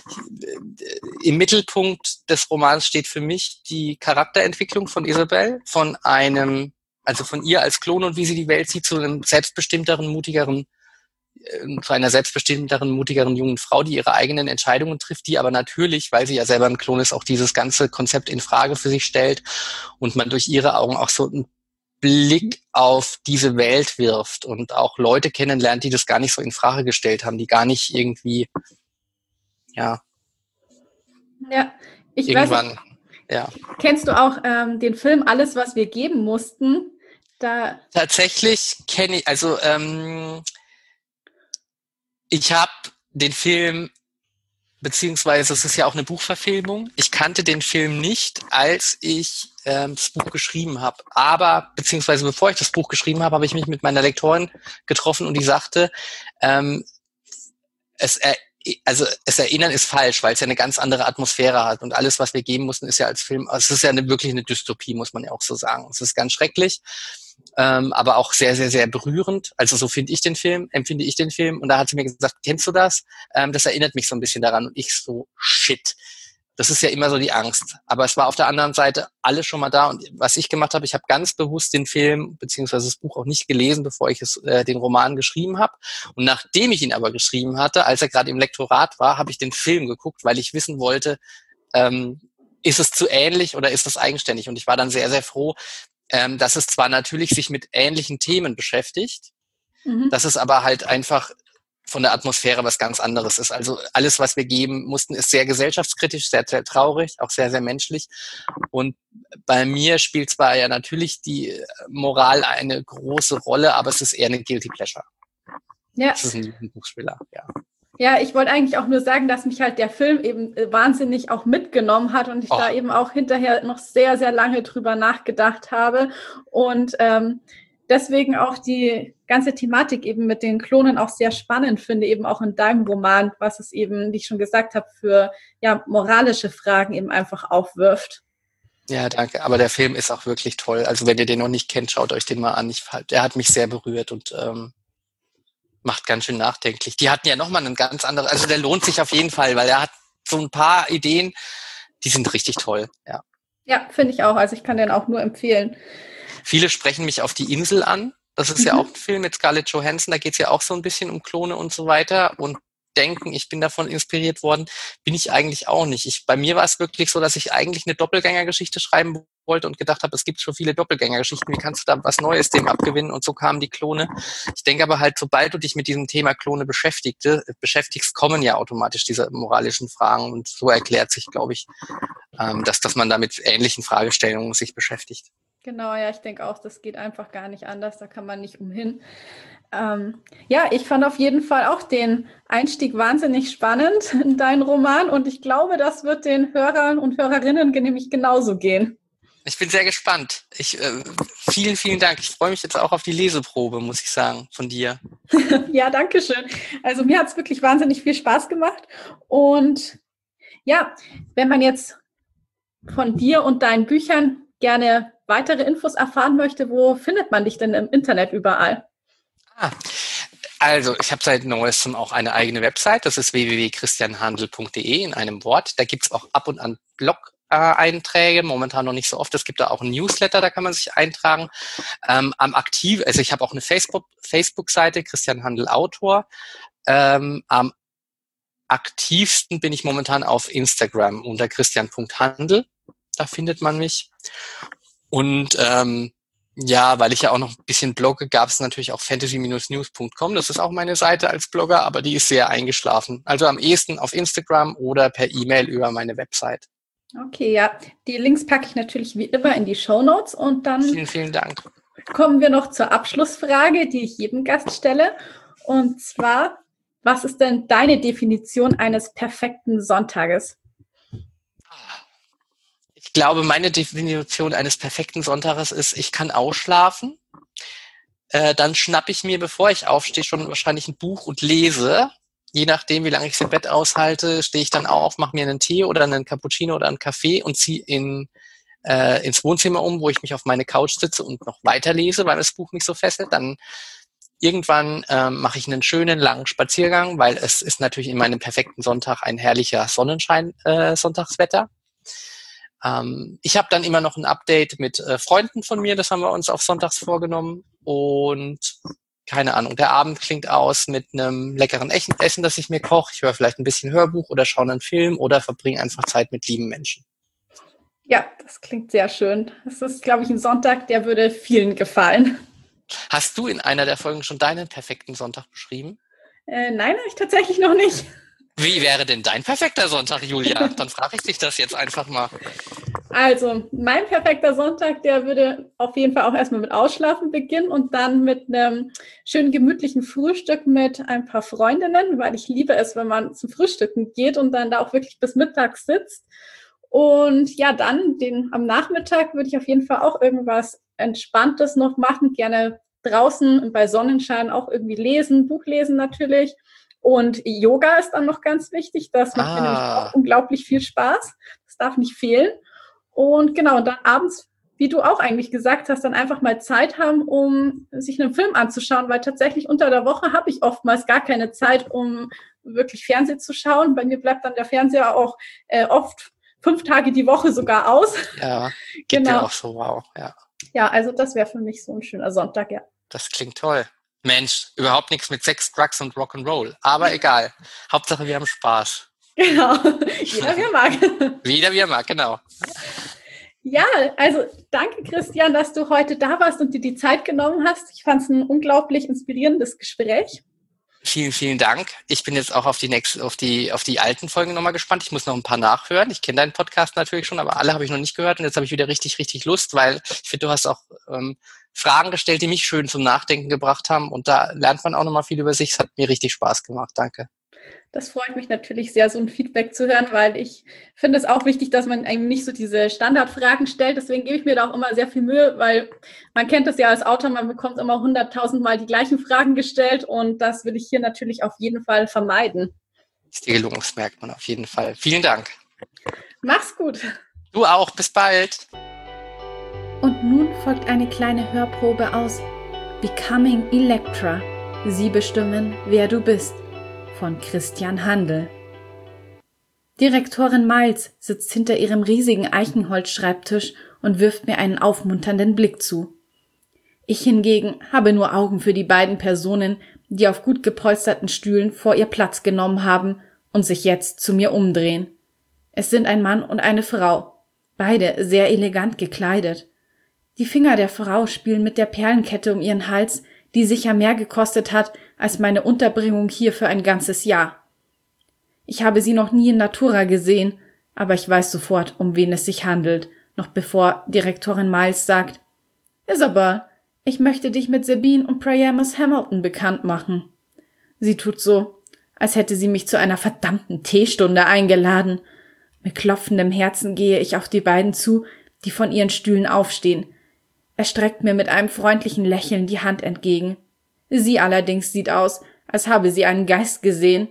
im Mittelpunkt des Romans steht für mich die Charakterentwicklung von Isabel, von einem Also von ihr als Klon und wie sie die Welt sieht, zu einem selbstbestimmteren, mutigeren, äh, zu einer selbstbestimmteren, mutigeren jungen Frau, die ihre eigenen Entscheidungen trifft, die aber natürlich, weil sie ja selber ein Klon ist, auch dieses ganze Konzept in Frage für sich stellt und man durch ihre Augen auch so einen Blick auf diese Welt wirft und auch Leute kennenlernt, die das gar nicht so in Frage gestellt haben, die gar nicht irgendwie, ja, ja ich irgendwann, weiß, ja. Kennst du auch ähm, den Film Alles, was wir geben mussten? Da Tatsächlich kenne ich, also ähm, ich habe den Film, beziehungsweise es ist ja auch eine Buchverfilmung, ich kannte den Film nicht, als ich ähm, das Buch geschrieben habe. Aber, beziehungsweise bevor ich das Buch geschrieben habe, habe ich mich mit meiner Lektorin getroffen und die sagte, ähm, es er, also es erinnern ist falsch, weil es ja eine ganz andere Atmosphäre hat und alles, was wir geben mussten, ist ja als Film, also es ist ja eine, wirklich eine Dystopie, muss man ja auch so sagen. Es ist ganz schrecklich, ähm, aber auch sehr, sehr, sehr berührend. Also so finde ich den Film, empfinde ich den Film. Und da hat sie mir gesagt, kennst du das? Ähm, das erinnert mich so ein bisschen daran. Und ich so, shit. Das ist ja immer so die Angst. Aber es war auf der anderen Seite alles schon mal da. Und was ich gemacht habe, ich habe ganz bewusst den Film beziehungsweise das Buch auch nicht gelesen, bevor ich es, äh, den Roman geschrieben habe. Und nachdem ich ihn aber geschrieben hatte, als er gerade im Lektorat war, habe ich den Film geguckt, weil ich wissen wollte, ähm, ist es zu ähnlich oder ist es eigenständig? Und ich war dann sehr, sehr froh, ähm, dass es zwar natürlich sich mit ähnlichen Themen beschäftigt, mhm. dass es aber halt einfach von der Atmosphäre was ganz anderes ist. Also alles, was wir geben mussten, ist sehr gesellschaftskritisch, sehr, sehr traurig, auch sehr, sehr menschlich. Und bei mir spielt zwar ja natürlich die Moral eine große Rolle, aber es ist eher eine Guilty Pleasure. Ja. Es ist ein Jugendbuchspieler, ja. Ja, ich wollte eigentlich auch nur sagen, dass mich halt der Film eben wahnsinnig auch mitgenommen hat und ich oh. da eben auch hinterher noch sehr, sehr lange drüber nachgedacht habe und ähm, deswegen auch die ganze Thematik eben mit den Klonen auch sehr spannend finde, eben auch in deinem Roman, was es eben, wie ich schon gesagt habe, für ja moralische Fragen eben einfach aufwirft. Ja, danke. Aber der Film ist auch wirklich toll. Also wenn ihr den noch nicht kennt, schaut euch den mal an. Ich, der hat mich sehr berührt und ähm, macht ganz schön nachdenklich. Die hatten ja nochmal einen ganz anderen, also der lohnt sich auf jeden Fall, weil er hat so ein paar Ideen, die sind richtig toll, ja. Ja, finde ich auch. Also ich kann den auch nur empfehlen. Viele sprechen mich auf die Insel an. Das ist mhm. ja auch ein Film mit Scarlett Johansson. Da geht es ja auch so ein bisschen um Klone und so weiter. Und denken, ich bin davon inspiriert worden, bin ich eigentlich auch nicht. Ich, bei mir war es wirklich so, dass ich eigentlich eine Doppelgängergeschichte schreiben wollte und gedacht habe, es gibt schon viele Doppelgängergeschichten, wie kannst du da was Neues dem abgewinnen? Und so kamen die Klone. Ich denke aber halt, sobald du dich mit diesem Thema Klone beschäftigte, beschäftigst, kommen ja automatisch diese moralischen Fragen und so erklärt sich, glaube ich, ähm, dass, dass man da mit ähnlichen Fragestellungen sich beschäftigt. Genau, ja, ich denke auch, das geht einfach gar nicht anders, da kann man nicht umhin. Ähm, ja, ich fand auf jeden Fall auch den Einstieg wahnsinnig spannend in deinen Roman und ich glaube, das wird den Hörern und Hörerinnen nämlich genauso gehen. Ich bin sehr gespannt. Ich, äh, vielen, vielen Dank. Ich freue mich jetzt auch auf die Leseprobe, muss ich sagen, von dir. Ja, danke schön. Also mir hat es wirklich wahnsinnig viel Spaß gemacht und ja, wenn man jetzt von dir und deinen Büchern gerne weitere Infos erfahren möchte, wo findet man dich denn im Internet überall? Ah, also ich habe seit neuestem auch eine eigene Website, das ist w w w punkt christian handel punkt d e in einem Wort. Da gibt's auch ab und an Blog-Einträge, momentan noch nicht so oft. Es gibt da auch ein Newsletter, da kann man sich eintragen. Ähm, am aktiv, also ich habe auch eine Facebook, Facebook-Seite, Christian Handel Autor. Ähm, am aktivsten bin ich momentan auf Instagram unter christian punkt handel. Da findet man mich. Und ähm, ja, weil ich ja auch noch ein bisschen blogge, gab es natürlich auch fantasy Bindestrich news Punkt com. Das ist auch meine Seite als Blogger, aber die ist sehr eingeschlafen. Also am ehesten auf Instagram oder per E-Mail über meine Website. Okay, ja. Die Links packe ich natürlich wie immer in die Shownotes und dann vielen, vielen Dank. Kommen wir noch zur Abschlussfrage, die ich jedem Gast stelle. Und zwar, was ist denn deine Definition eines perfekten Sonntages? Ich glaube, meine Definition eines perfekten Sonntages ist, ich kann ausschlafen. Äh, dann schnappe ich mir, bevor ich aufstehe, schon wahrscheinlich ein Buch und lese. Je nachdem, wie lange ich es im Bett aushalte, stehe ich dann auf, mache mir einen Tee oder einen Cappuccino oder einen Kaffee und ziehe in, äh, ins Wohnzimmer um, wo ich mich auf meine Couch sitze und noch weiterlese, weil das Buch mich so fesselt. Dann irgendwann äh, mache ich einen schönen, langen Spaziergang, weil es ist natürlich in meinem perfekten Sonntag ein herrlicher Sonnenschein-Sonntagswetter. Ähm, ich habe dann immer noch ein Update mit äh, Freunden von mir, das haben wir uns auf Sonntags vorgenommen. Und keine Ahnung, der Abend klingt aus mit einem leckeren Essen, das ich mir koche. Ich höre vielleicht ein bisschen Hörbuch oder schaue einen Film oder verbringe einfach Zeit mit lieben Menschen. Ja, das klingt sehr schön. Das ist, glaube ich, ein Sonntag, der würde vielen gefallen. Hast du in einer der Folgen schon deinen perfekten Sonntag beschrieben? Äh, nein, habe ich tatsächlich noch nicht. Wie wäre denn dein perfekter Sonntag, Julia? Dann frage ich dich das jetzt einfach mal. Also, mein perfekter Sonntag, der würde auf jeden Fall auch erstmal mit Ausschlafen beginnen und dann mit einem schönen gemütlichen Frühstück mit ein paar Freundinnen, weil ich liebe es, wenn man zum Frühstücken geht und dann da auch wirklich bis mittags sitzt. Und ja, dann den, am Nachmittag würde ich auf jeden Fall auch irgendwas Entspanntes noch machen, gerne draußen bei Sonnenschein auch irgendwie lesen, Buch lesen natürlich. Und Yoga ist dann noch ganz wichtig. Das macht ah. mir nämlich auch unglaublich viel Spaß. Das darf nicht fehlen. Und genau, und dann abends, wie du auch eigentlich gesagt hast, dann einfach mal Zeit haben, um sich einen Film anzuschauen, weil tatsächlich unter der Woche habe ich oftmals gar keine Zeit, um wirklich Fernsehen zu schauen. Bei mir bleibt dann der Fernseher auch äh, oft fünf Tage die Woche sogar aus. Ja, geht genau. Dir auch so, wow, ja. Ja, also das wäre für mich so ein schöner Sonntag, ja. Das klingt toll. Mensch, überhaupt nichts mit Sex, Drugs und Rock'n'Roll. Aber egal. Hauptsache, wir haben Spaß. Genau. Jeder, wie er mag. Jeder, wie er mag, genau. Ja, also danke, Christian, dass du heute da warst und dir die Zeit genommen hast. Ich fand es ein unglaublich inspirierendes Gespräch. Vielen, vielen Dank. Ich bin jetzt auch auf die nächste, auf die, auf die alten Folgen nochmal gespannt. Ich muss noch ein paar nachhören. Ich kenne deinen Podcast natürlich schon, aber alle habe ich noch nicht gehört und jetzt habe ich wieder richtig, richtig Lust, weil ich finde, du hast auch ähm, Fragen gestellt, die mich schön zum Nachdenken gebracht haben und da lernt man auch nochmal viel über sich. Es hat mir richtig Spaß gemacht. Danke. Das freut mich natürlich sehr, so ein Feedback zu hören, weil ich finde es auch wichtig, dass man eben nicht so diese Standardfragen stellt. Deswegen gebe ich mir da auch immer sehr viel Mühe, weil man kennt das ja als Autor, man bekommt immer hunderttausend Mal die gleichen Fragen gestellt und das will ich hier natürlich auf jeden Fall vermeiden. Ist dir gelungen, das merkt man auf jeden Fall. Vielen Dank. Mach's gut. Du auch, bis bald. Und nun folgt eine kleine Hörprobe aus Becoming Electra. Sie bestimmen, wer du bist. Von Christian Handel. Direktorin Miles sitzt hinter ihrem riesigen Eichenholzschreibtisch und wirft mir einen aufmunternden Blick zu. Ich hingegen habe nur Augen für die beiden Personen, die auf gut gepolsterten Stühlen vor ihr Platz genommen haben und sich jetzt zu mir umdrehen. Es sind ein Mann und eine Frau, beide sehr elegant gekleidet. Die Finger der Frau spielen mit der Perlenkette um ihren Hals, die sicher mehr gekostet hat als meine Unterbringung hier für ein ganzes Jahr. Ich habe sie noch nie in Natura gesehen, aber ich weiß sofort, um wen es sich handelt, noch bevor Direktorin Miles sagt: Isabel, ich möchte dich mit Sabine und Priamus Hamilton bekannt machen. Sie tut so, als hätte sie mich zu einer verdammten Teestunde eingeladen. Mit klopfendem Herzen gehe ich auf die beiden zu, die von ihren Stühlen aufstehen. Er streckt mir mit einem freundlichen Lächeln die Hand entgegen. Sie allerdings sieht aus, als habe sie einen Geist gesehen.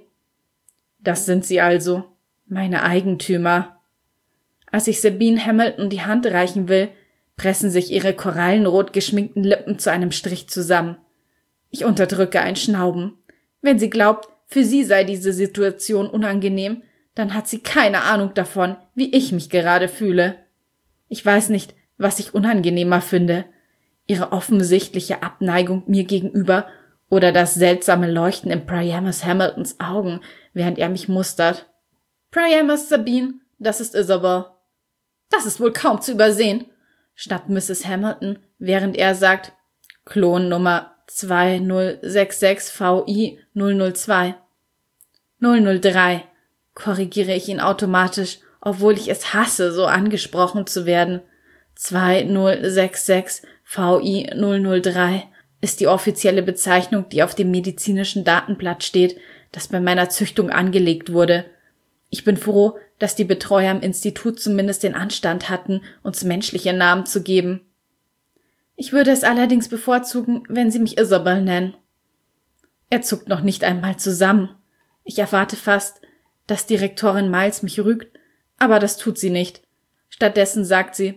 Das sind sie also, meine Eigentümer. Als ich Sabine Hamilton die Hand reichen will, pressen sich ihre korallenrot geschminkten Lippen zu einem Strich zusammen. Ich unterdrücke ein Schnauben. Wenn sie glaubt, für sie sei diese Situation unangenehm, dann hat sie keine Ahnung davon, wie ich mich gerade fühle. Ich weiß nicht, was ich unangenehmer finde. Ihre offensichtliche Abneigung mir gegenüber oder das seltsame Leuchten in Priamus Hamiltons Augen, während er mich mustert. Priamus, Sabine, das ist Isabel. Das ist wohl kaum zu übersehen, schnappt Misses Hamilton, während er sagt: Klon Nummer zwei null sechs sechs V I null null zwei. null null drei, korrigiere ich ihn automatisch, obwohl ich es hasse, so angesprochen zu werden. zwei null sechs sechs V I null null drei ist die offizielle Bezeichnung, die auf dem medizinischen Datenblatt steht, das bei meiner Züchtung angelegt wurde. Ich bin froh, dass die Betreuer im Institut zumindest den Anstand hatten, uns menschliche Namen zu geben. Ich würde es allerdings bevorzugen, wenn Sie mich Isabel nennen. Er zuckt noch nicht einmal zusammen. Ich erwarte fast, dass Direktorin Miles mich rügt, aber das tut sie nicht. Stattdessen sagt sie: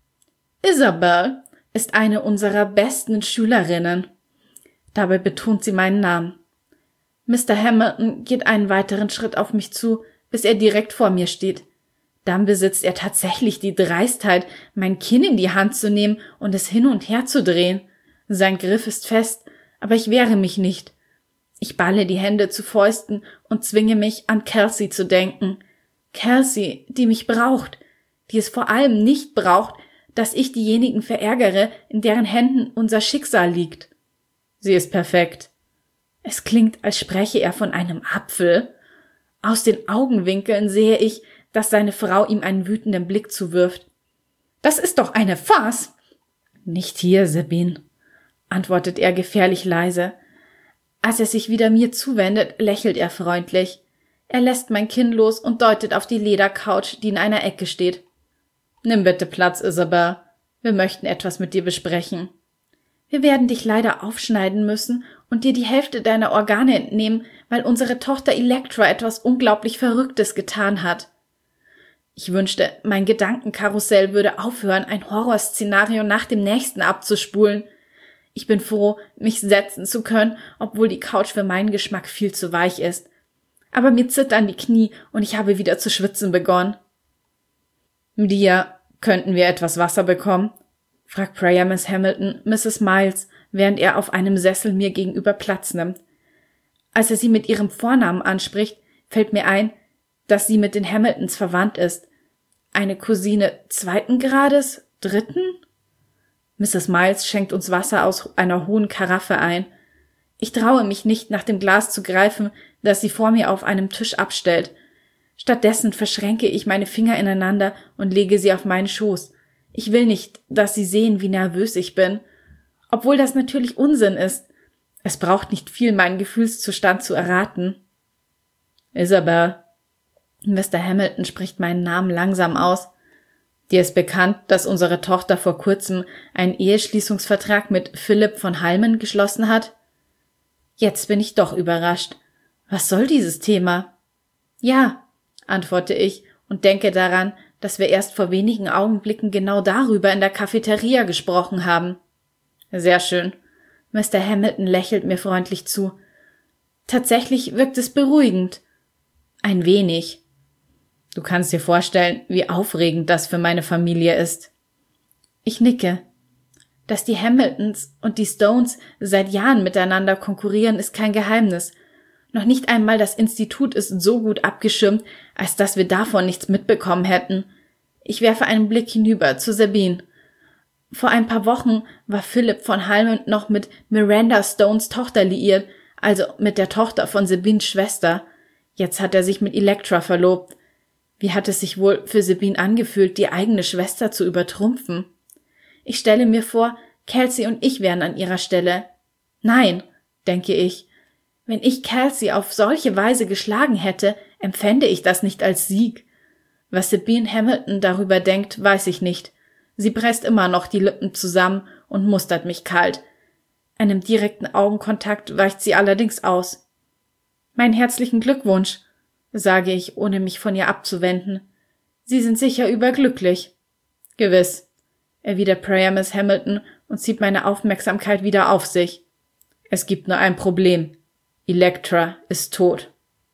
Isabel ist eine unserer besten Schülerinnen. Dabei betont sie meinen Namen. Mister Hamilton geht einen weiteren Schritt auf mich zu, bis er direkt vor mir steht. Dann besitzt er tatsächlich die Dreistheit, mein Kinn in die Hand zu nehmen und es hin und her zu drehen. Sein Griff ist fest, aber ich wehre mich nicht. Ich balle die Hände zu Fäusten und zwinge mich, an Kelsey zu denken. Kelsey, die mich braucht, die es vor allem nicht braucht, dass ich diejenigen verärgere, in deren Händen unser Schicksal liegt. Sie ist perfekt. Es klingt, als spreche er von einem Apfel. Aus den Augenwinkeln sehe ich, dass seine Frau ihm einen wütenden Blick zuwirft. Das ist doch eine Farce! Nicht hier, Sabine, antwortet er gefährlich leise. Als er sich wieder mir zuwendet, lächelt er freundlich. Er lässt mein Kinn los und deutet auf die Ledercouch, die in einer Ecke steht. Nimm bitte Platz, Isabel. Wir möchten etwas mit dir besprechen. Wir werden dich leider aufschneiden müssen und dir die Hälfte deiner Organe entnehmen, weil unsere Tochter Elektra etwas unglaublich Verrücktes getan hat. Ich wünschte, mein Gedankenkarussell würde aufhören, ein Horrorszenario nach dem nächsten abzuspulen. Ich bin froh, mich setzen zu können, obwohl die Couch für meinen Geschmack viel zu weich ist. Aber mir zittern die Knie und ich habe wieder zu schwitzen begonnen. Dia, könnten wir etwas Wasser bekommen? Fragt Priamus Hamilton Misses Miles, während er auf einem Sessel mir gegenüber Platz nimmt. Als er sie mit ihrem Vornamen anspricht, fällt mir ein, dass sie mit den Hamiltons verwandt ist. Eine Cousine zweiten Grades, dritten? Misses Miles schenkt uns Wasser aus einer hohen Karaffe ein. Ich traue mich nicht, nach dem Glas zu greifen, das sie vor mir auf einem Tisch abstellt. Stattdessen verschränke ich meine Finger ineinander und lege sie auf meinen Schoß. Ich will nicht, dass sie sehen, wie nervös ich bin. Obwohl das natürlich Unsinn ist. Es braucht nicht viel, meinen Gefühlszustand zu erraten. Isabel. Mister Hamilton spricht meinen Namen langsam aus. Dir ist bekannt, dass unsere Tochter vor kurzem einen Eheschließungsvertrag mit Philipp von Halmen geschlossen hat? Jetzt bin ich doch überrascht. Was soll dieses Thema? Ja, antworte ich und denke daran, dass wir erst vor wenigen Augenblicken genau darüber in der Cafeteria gesprochen haben. Sehr schön. Mister Hamilton lächelt mir freundlich zu. Tatsächlich wirkt es beruhigend. Ein wenig. Du kannst dir vorstellen, wie aufregend das für meine Familie ist. Ich nicke. Dass die Hamiltons und die Stones seit Jahren miteinander konkurrieren, ist kein Geheimnis. Noch nicht einmal das Institut ist so gut abgeschirmt, als dass wir davon nichts mitbekommen hätten. Ich werfe einen Blick hinüber zu Sabine. Vor ein paar Wochen war Philip von Halmond noch mit Miranda Stones Tochter liiert, also mit der Tochter von Sabines Schwester. Jetzt hat er sich mit Elektra verlobt. Wie hat es sich wohl für Sabine angefühlt, die eigene Schwester zu übertrumpfen? Ich stelle mir vor, Kelsey und ich wären an ihrer Stelle. Nein, denke ich. Wenn ich Kelsey auf solche Weise geschlagen hätte, empfände ich das nicht als Sieg. Was Sabine Hamilton darüber denkt, weiß ich nicht. Sie presst immer noch die Lippen zusammen und mustert mich kalt. Einem direkten Augenkontakt weicht sie allerdings aus. Meinen herzlichen Glückwunsch, sage ich, ohne mich von ihr abzuwenden. Sie sind sicher überglücklich. Gewiss, erwidert Priamus Hamilton und zieht meine Aufmerksamkeit wieder auf sich. Es gibt nur ein Problem. Elektra ist tot.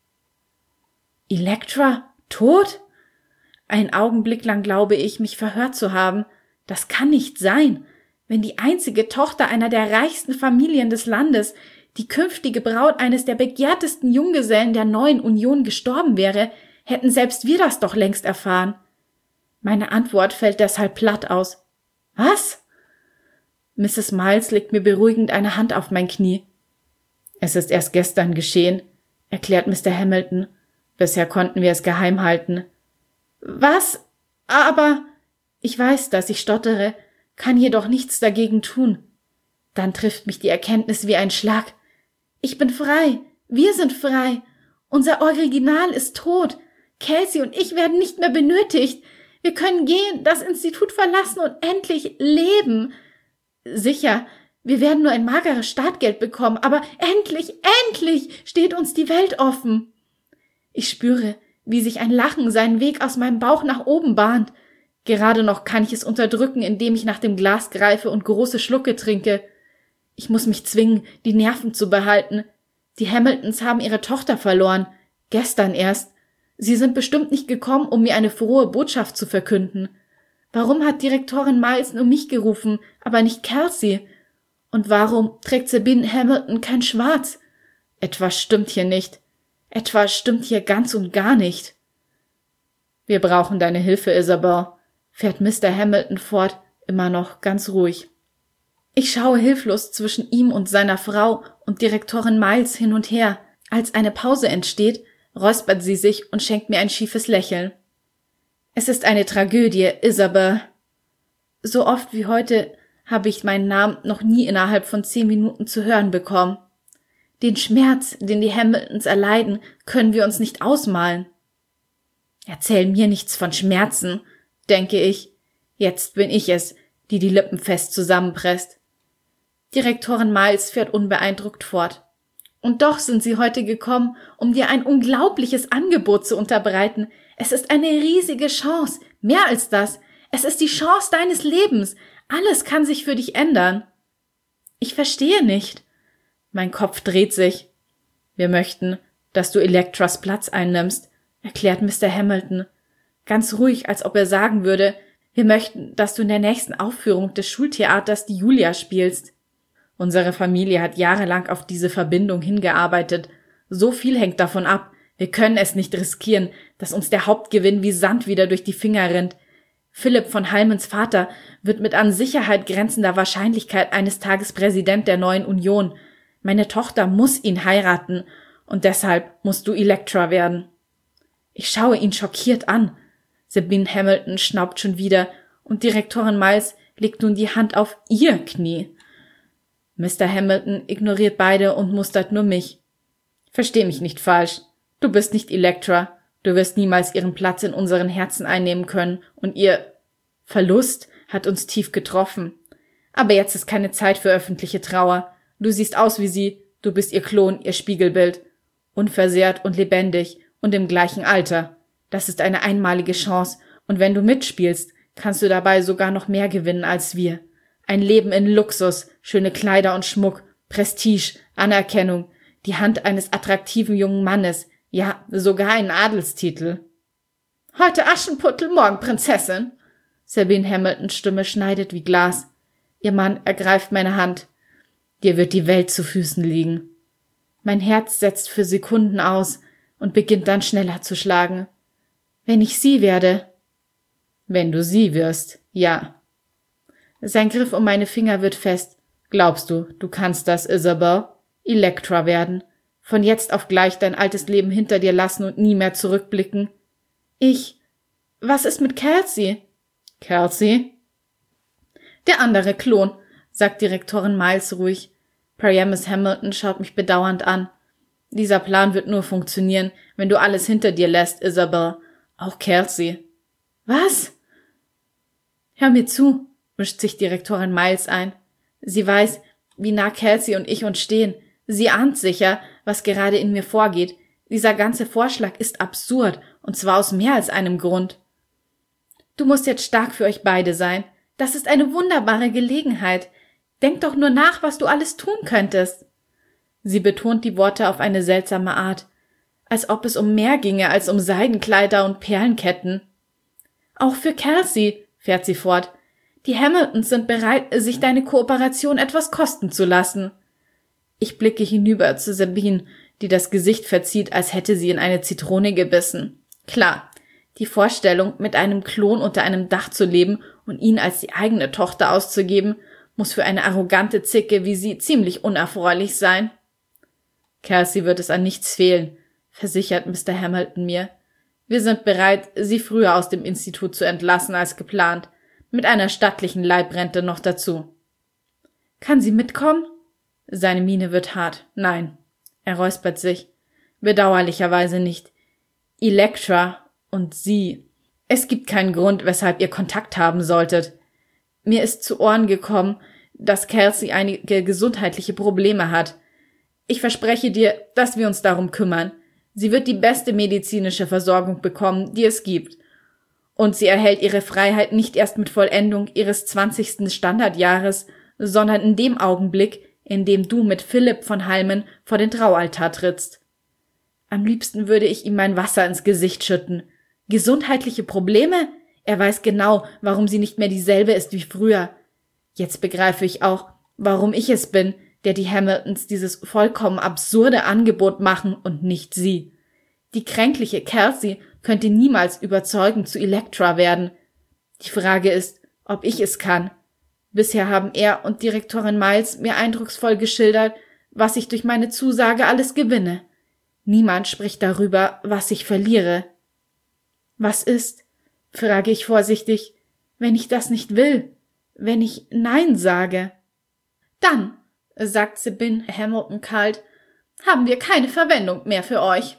Elektra? Tot? Einen Augenblick lang glaube ich, mich verhört zu haben. Das kann nicht sein. Wenn die einzige Tochter einer der reichsten Familien des Landes, die künftige Braut eines der begehrtesten Junggesellen der neuen Union gestorben wäre, hätten selbst wir das doch längst erfahren. Meine Antwort fällt deshalb platt aus. Was? Misses Miles legt mir beruhigend eine Hand auf mein Knie. Es ist erst gestern geschehen, erklärt Mister Hamilton. Bisher konnten wir es geheim halten. Was? Aber... Ich weiß, dass ich stottere, kann jedoch nichts dagegen tun. Dann trifft mich die Erkenntnis wie ein Schlag. Ich bin frei. Wir sind frei. Unser Original ist tot. Kelsey und ich werden nicht mehr benötigt. Wir können gehen, das Institut verlassen und endlich leben. Sicher, wir werden nur ein mageres Startgeld bekommen, aber endlich, endlich steht uns die Welt offen. Ich spüre, wie sich ein Lachen seinen Weg aus meinem Bauch nach oben bahnt. Gerade noch kann ich es unterdrücken, indem ich nach dem Glas greife und große Schlucke trinke. Ich muss mich zwingen, die Nerven zu behalten. Die Hamiltons haben ihre Tochter verloren. Gestern erst. Sie sind bestimmt nicht gekommen, um mir eine frohe Botschaft zu verkünden. Warum hat Direktorin Miles nur mich gerufen, aber nicht Kelsey? Und warum trägt Sabine Hamilton kein Schwarz? Etwas stimmt hier nicht. Etwas stimmt hier ganz und gar nicht. Wir brauchen deine Hilfe, Isabel, fährt Mister Hamilton fort, immer noch ganz ruhig. Ich schaue hilflos zwischen ihm und seiner Frau und Direktorin Miles hin und her. Als eine Pause entsteht, räuspert sie sich und schenkt mir ein schiefes Lächeln. Es ist eine Tragödie, Isabel. So oft wie heute habe ich meinen Namen noch nie innerhalb von zehn Minuten zu hören bekommen. Den Schmerz, den die Hamiltons erleiden, können wir uns nicht ausmalen. Erzähl mir nichts von Schmerzen, denke ich. Jetzt bin ich es, die die Lippen fest zusammenpresst. Direktorin Miles fährt unbeeindruckt fort. Und doch sind sie heute gekommen, um dir ein unglaubliches Angebot zu unterbreiten. Es ist eine riesige Chance, mehr als das. Es ist die Chance deines Lebens. Alles kann sich für dich ändern. Ich verstehe nicht. Mein Kopf dreht sich. Wir möchten, dass du Elektras Platz einnimmst, erklärt Mister Hamilton. Ganz ruhig, als ob er sagen würde, wir möchten, dass du in der nächsten Aufführung des Schultheaters die Julia spielst. Unsere Familie hat jahrelang auf diese Verbindung hingearbeitet. So viel hängt davon ab. Wir können es nicht riskieren, dass uns der Hauptgewinn wie Sand wieder durch die Finger rinnt. Philipp von Halmonds Vater wird mit an Sicherheit grenzender Wahrscheinlichkeit eines Tages Präsident der neuen Union. Meine Tochter muss ihn heiraten und deshalb musst du Elektra werden. Ich schaue ihn schockiert an. Sabine Hamilton schnaubt schon wieder und Direktorin Miles legt nun die Hand auf ihr Knie. Mister Hamilton ignoriert beide und mustert nur mich. Versteh mich nicht falsch. Du bist nicht Elektra. Du wirst niemals ihren Platz in unseren Herzen einnehmen können und ihr Verlust hat uns tief getroffen. Aber jetzt ist keine Zeit für öffentliche Trauer. Du siehst aus wie sie, du bist ihr Klon, ihr Spiegelbild. Unversehrt und lebendig und im gleichen Alter. Das ist eine einmalige Chance und wenn du mitspielst, kannst du dabei sogar noch mehr gewinnen als wir. Ein Leben in Luxus, schöne Kleider und Schmuck, Prestige, Anerkennung, die Hand eines attraktiven jungen Mannes, ja, sogar einen Adelstitel. Heute Aschenputtel, morgen Prinzessin. Sabine Hamiltons Stimme schneidet wie Glas. Ihr Mann ergreift meine Hand. Dir wird die Welt zu Füßen liegen. Mein Herz setzt für Sekunden aus und beginnt dann schneller zu schlagen. Wenn ich sie werde. Wenn du sie wirst, ja. Sein Griff um meine Finger wird fest. Glaubst du, du kannst das, Isabel? Elektra werden. Von jetzt auf gleich dein altes Leben hinter dir lassen und nie mehr zurückblicken. Ich. Was ist mit Kelsey? Kelsey? Der andere Klon, sagt Direktorin Miles ruhig. Priamus Hamilton schaut mich bedauernd an. Dieser Plan wird nur funktionieren, wenn du alles hinter dir lässt, Isabel. Auch Kelsey. Was? Hör mir zu, mischt sich Direktorin Miles ein. Sie weiß, wie nah Kelsey und ich uns stehen. Sie ahnt sicher, was gerade in mir vorgeht. Dieser ganze Vorschlag ist absurd, und zwar aus mehr als einem Grund. Du musst jetzt stark für euch beide sein. Das ist eine wunderbare Gelegenheit. Denk doch nur nach, was du alles tun könntest. Sie betont die Worte auf eine seltsame Art, als ob es um mehr ginge als um Seidenkleider und Perlenketten. Auch für Kelsey, fährt sie fort. Die Hamiltons sind bereit, sich deine Kooperation etwas kosten zu lassen. Ich blicke hinüber zu Sabine, die das Gesicht verzieht, als hätte sie in eine Zitrone gebissen. Klar, die Vorstellung, mit einem Klon unter einem Dach zu leben und ihn als die eigene Tochter auszugeben, muss für eine arrogante Zicke wie sie ziemlich unerfreulich sein. Kelsey wird es an nichts fehlen, versichert Mister Hamilton mir. Wir sind bereit, sie früher aus dem Institut zu entlassen als geplant, mit einer stattlichen Leibrente noch dazu. Kann sie mitkommen? Seine Miene wird hart. Nein. Er räuspert sich. Bedauerlicherweise nicht. Elektra und sie. Es gibt keinen Grund, weshalb ihr Kontakt haben solltet. Mir ist zu Ohren gekommen, dass Kelsey einige gesundheitliche Probleme hat. Ich verspreche dir, dass wir uns darum kümmern. Sie wird die beste medizinische Versorgung bekommen, die es gibt. Und sie erhält ihre Freiheit nicht erst mit Vollendung ihres zwanzigsten Standardjahres, sondern in dem Augenblick, in dem du mit Philipp von Halmen vor den Traualtar trittst. Am liebsten würde ich ihm mein Wasser ins Gesicht schütten. Gesundheitliche Probleme? Er weiß genau, warum sie nicht mehr dieselbe ist wie früher. Jetzt begreife ich auch, warum ich es bin, der die Hamiltons dieses vollkommen absurde Angebot machen und nicht sie. Die kränkliche Kelsey könnte niemals überzeugend zu Elektra werden. Die Frage ist, ob ich es kann. Bisher haben er und Direktorin Miles mir eindrucksvoll geschildert, was ich durch meine Zusage alles gewinne. Niemand spricht darüber, was ich verliere. Was ist, frage ich vorsichtig, wenn ich das nicht will, wenn ich Nein sage? Dann, sagt Sabine Hamilton kalt, haben wir keine Verwendung mehr für euch.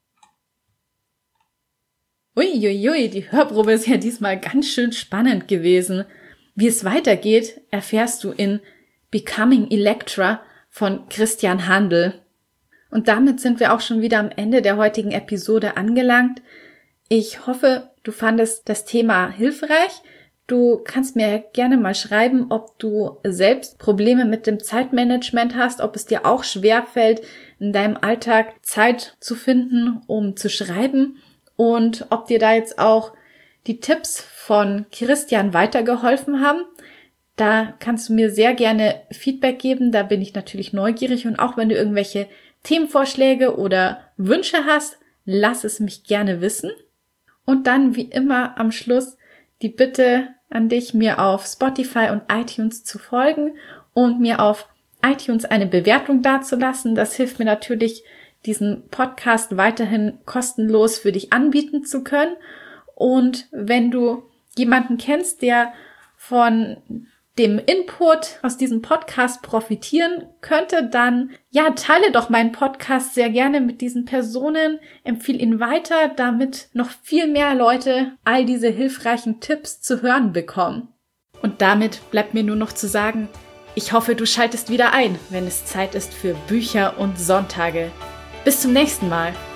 Uiuiui, die Hörprobe ist ja diesmal ganz schön spannend gewesen. Wie es weitergeht, erfährst du in Becoming Elektra von Christian Handel. Und damit sind wir auch schon wieder am Ende der heutigen Episode angelangt. Ich hoffe, du fandest das Thema hilfreich. Du kannst mir gerne mal schreiben, ob du selbst Probleme mit dem Zeitmanagement hast, ob es dir auch schwerfällt, in deinem Alltag Zeit zu finden, um zu schreiben, und ob dir da jetzt auch die Tipps von Christian weitergeholfen haben. Da kannst du mir sehr gerne Feedback geben, da bin ich natürlich neugierig, und auch wenn du irgendwelche Themenvorschläge oder Wünsche hast, lass es mich gerne wissen. Und dann wie immer am Schluss die Bitte an dich, mir auf Spotify und iTunes zu folgen und mir auf iTunes eine Bewertung dazulassen. Das hilft mir natürlich, diesen Podcast weiterhin kostenlos für dich anbieten zu können. Und wenn du jemanden kennst, der von dem Input aus diesem Podcast profitieren könnte, dann ja, teile doch meinen Podcast sehr gerne mit diesen Personen, empfehle ihn weiter, damit noch viel mehr Leute all diese hilfreichen Tipps zu hören bekommen. Und damit bleibt mir nur noch zu sagen, ich hoffe, du schaltest wieder ein, wenn es Zeit ist für Bücher und Sonntage. Bis zum nächsten Mal.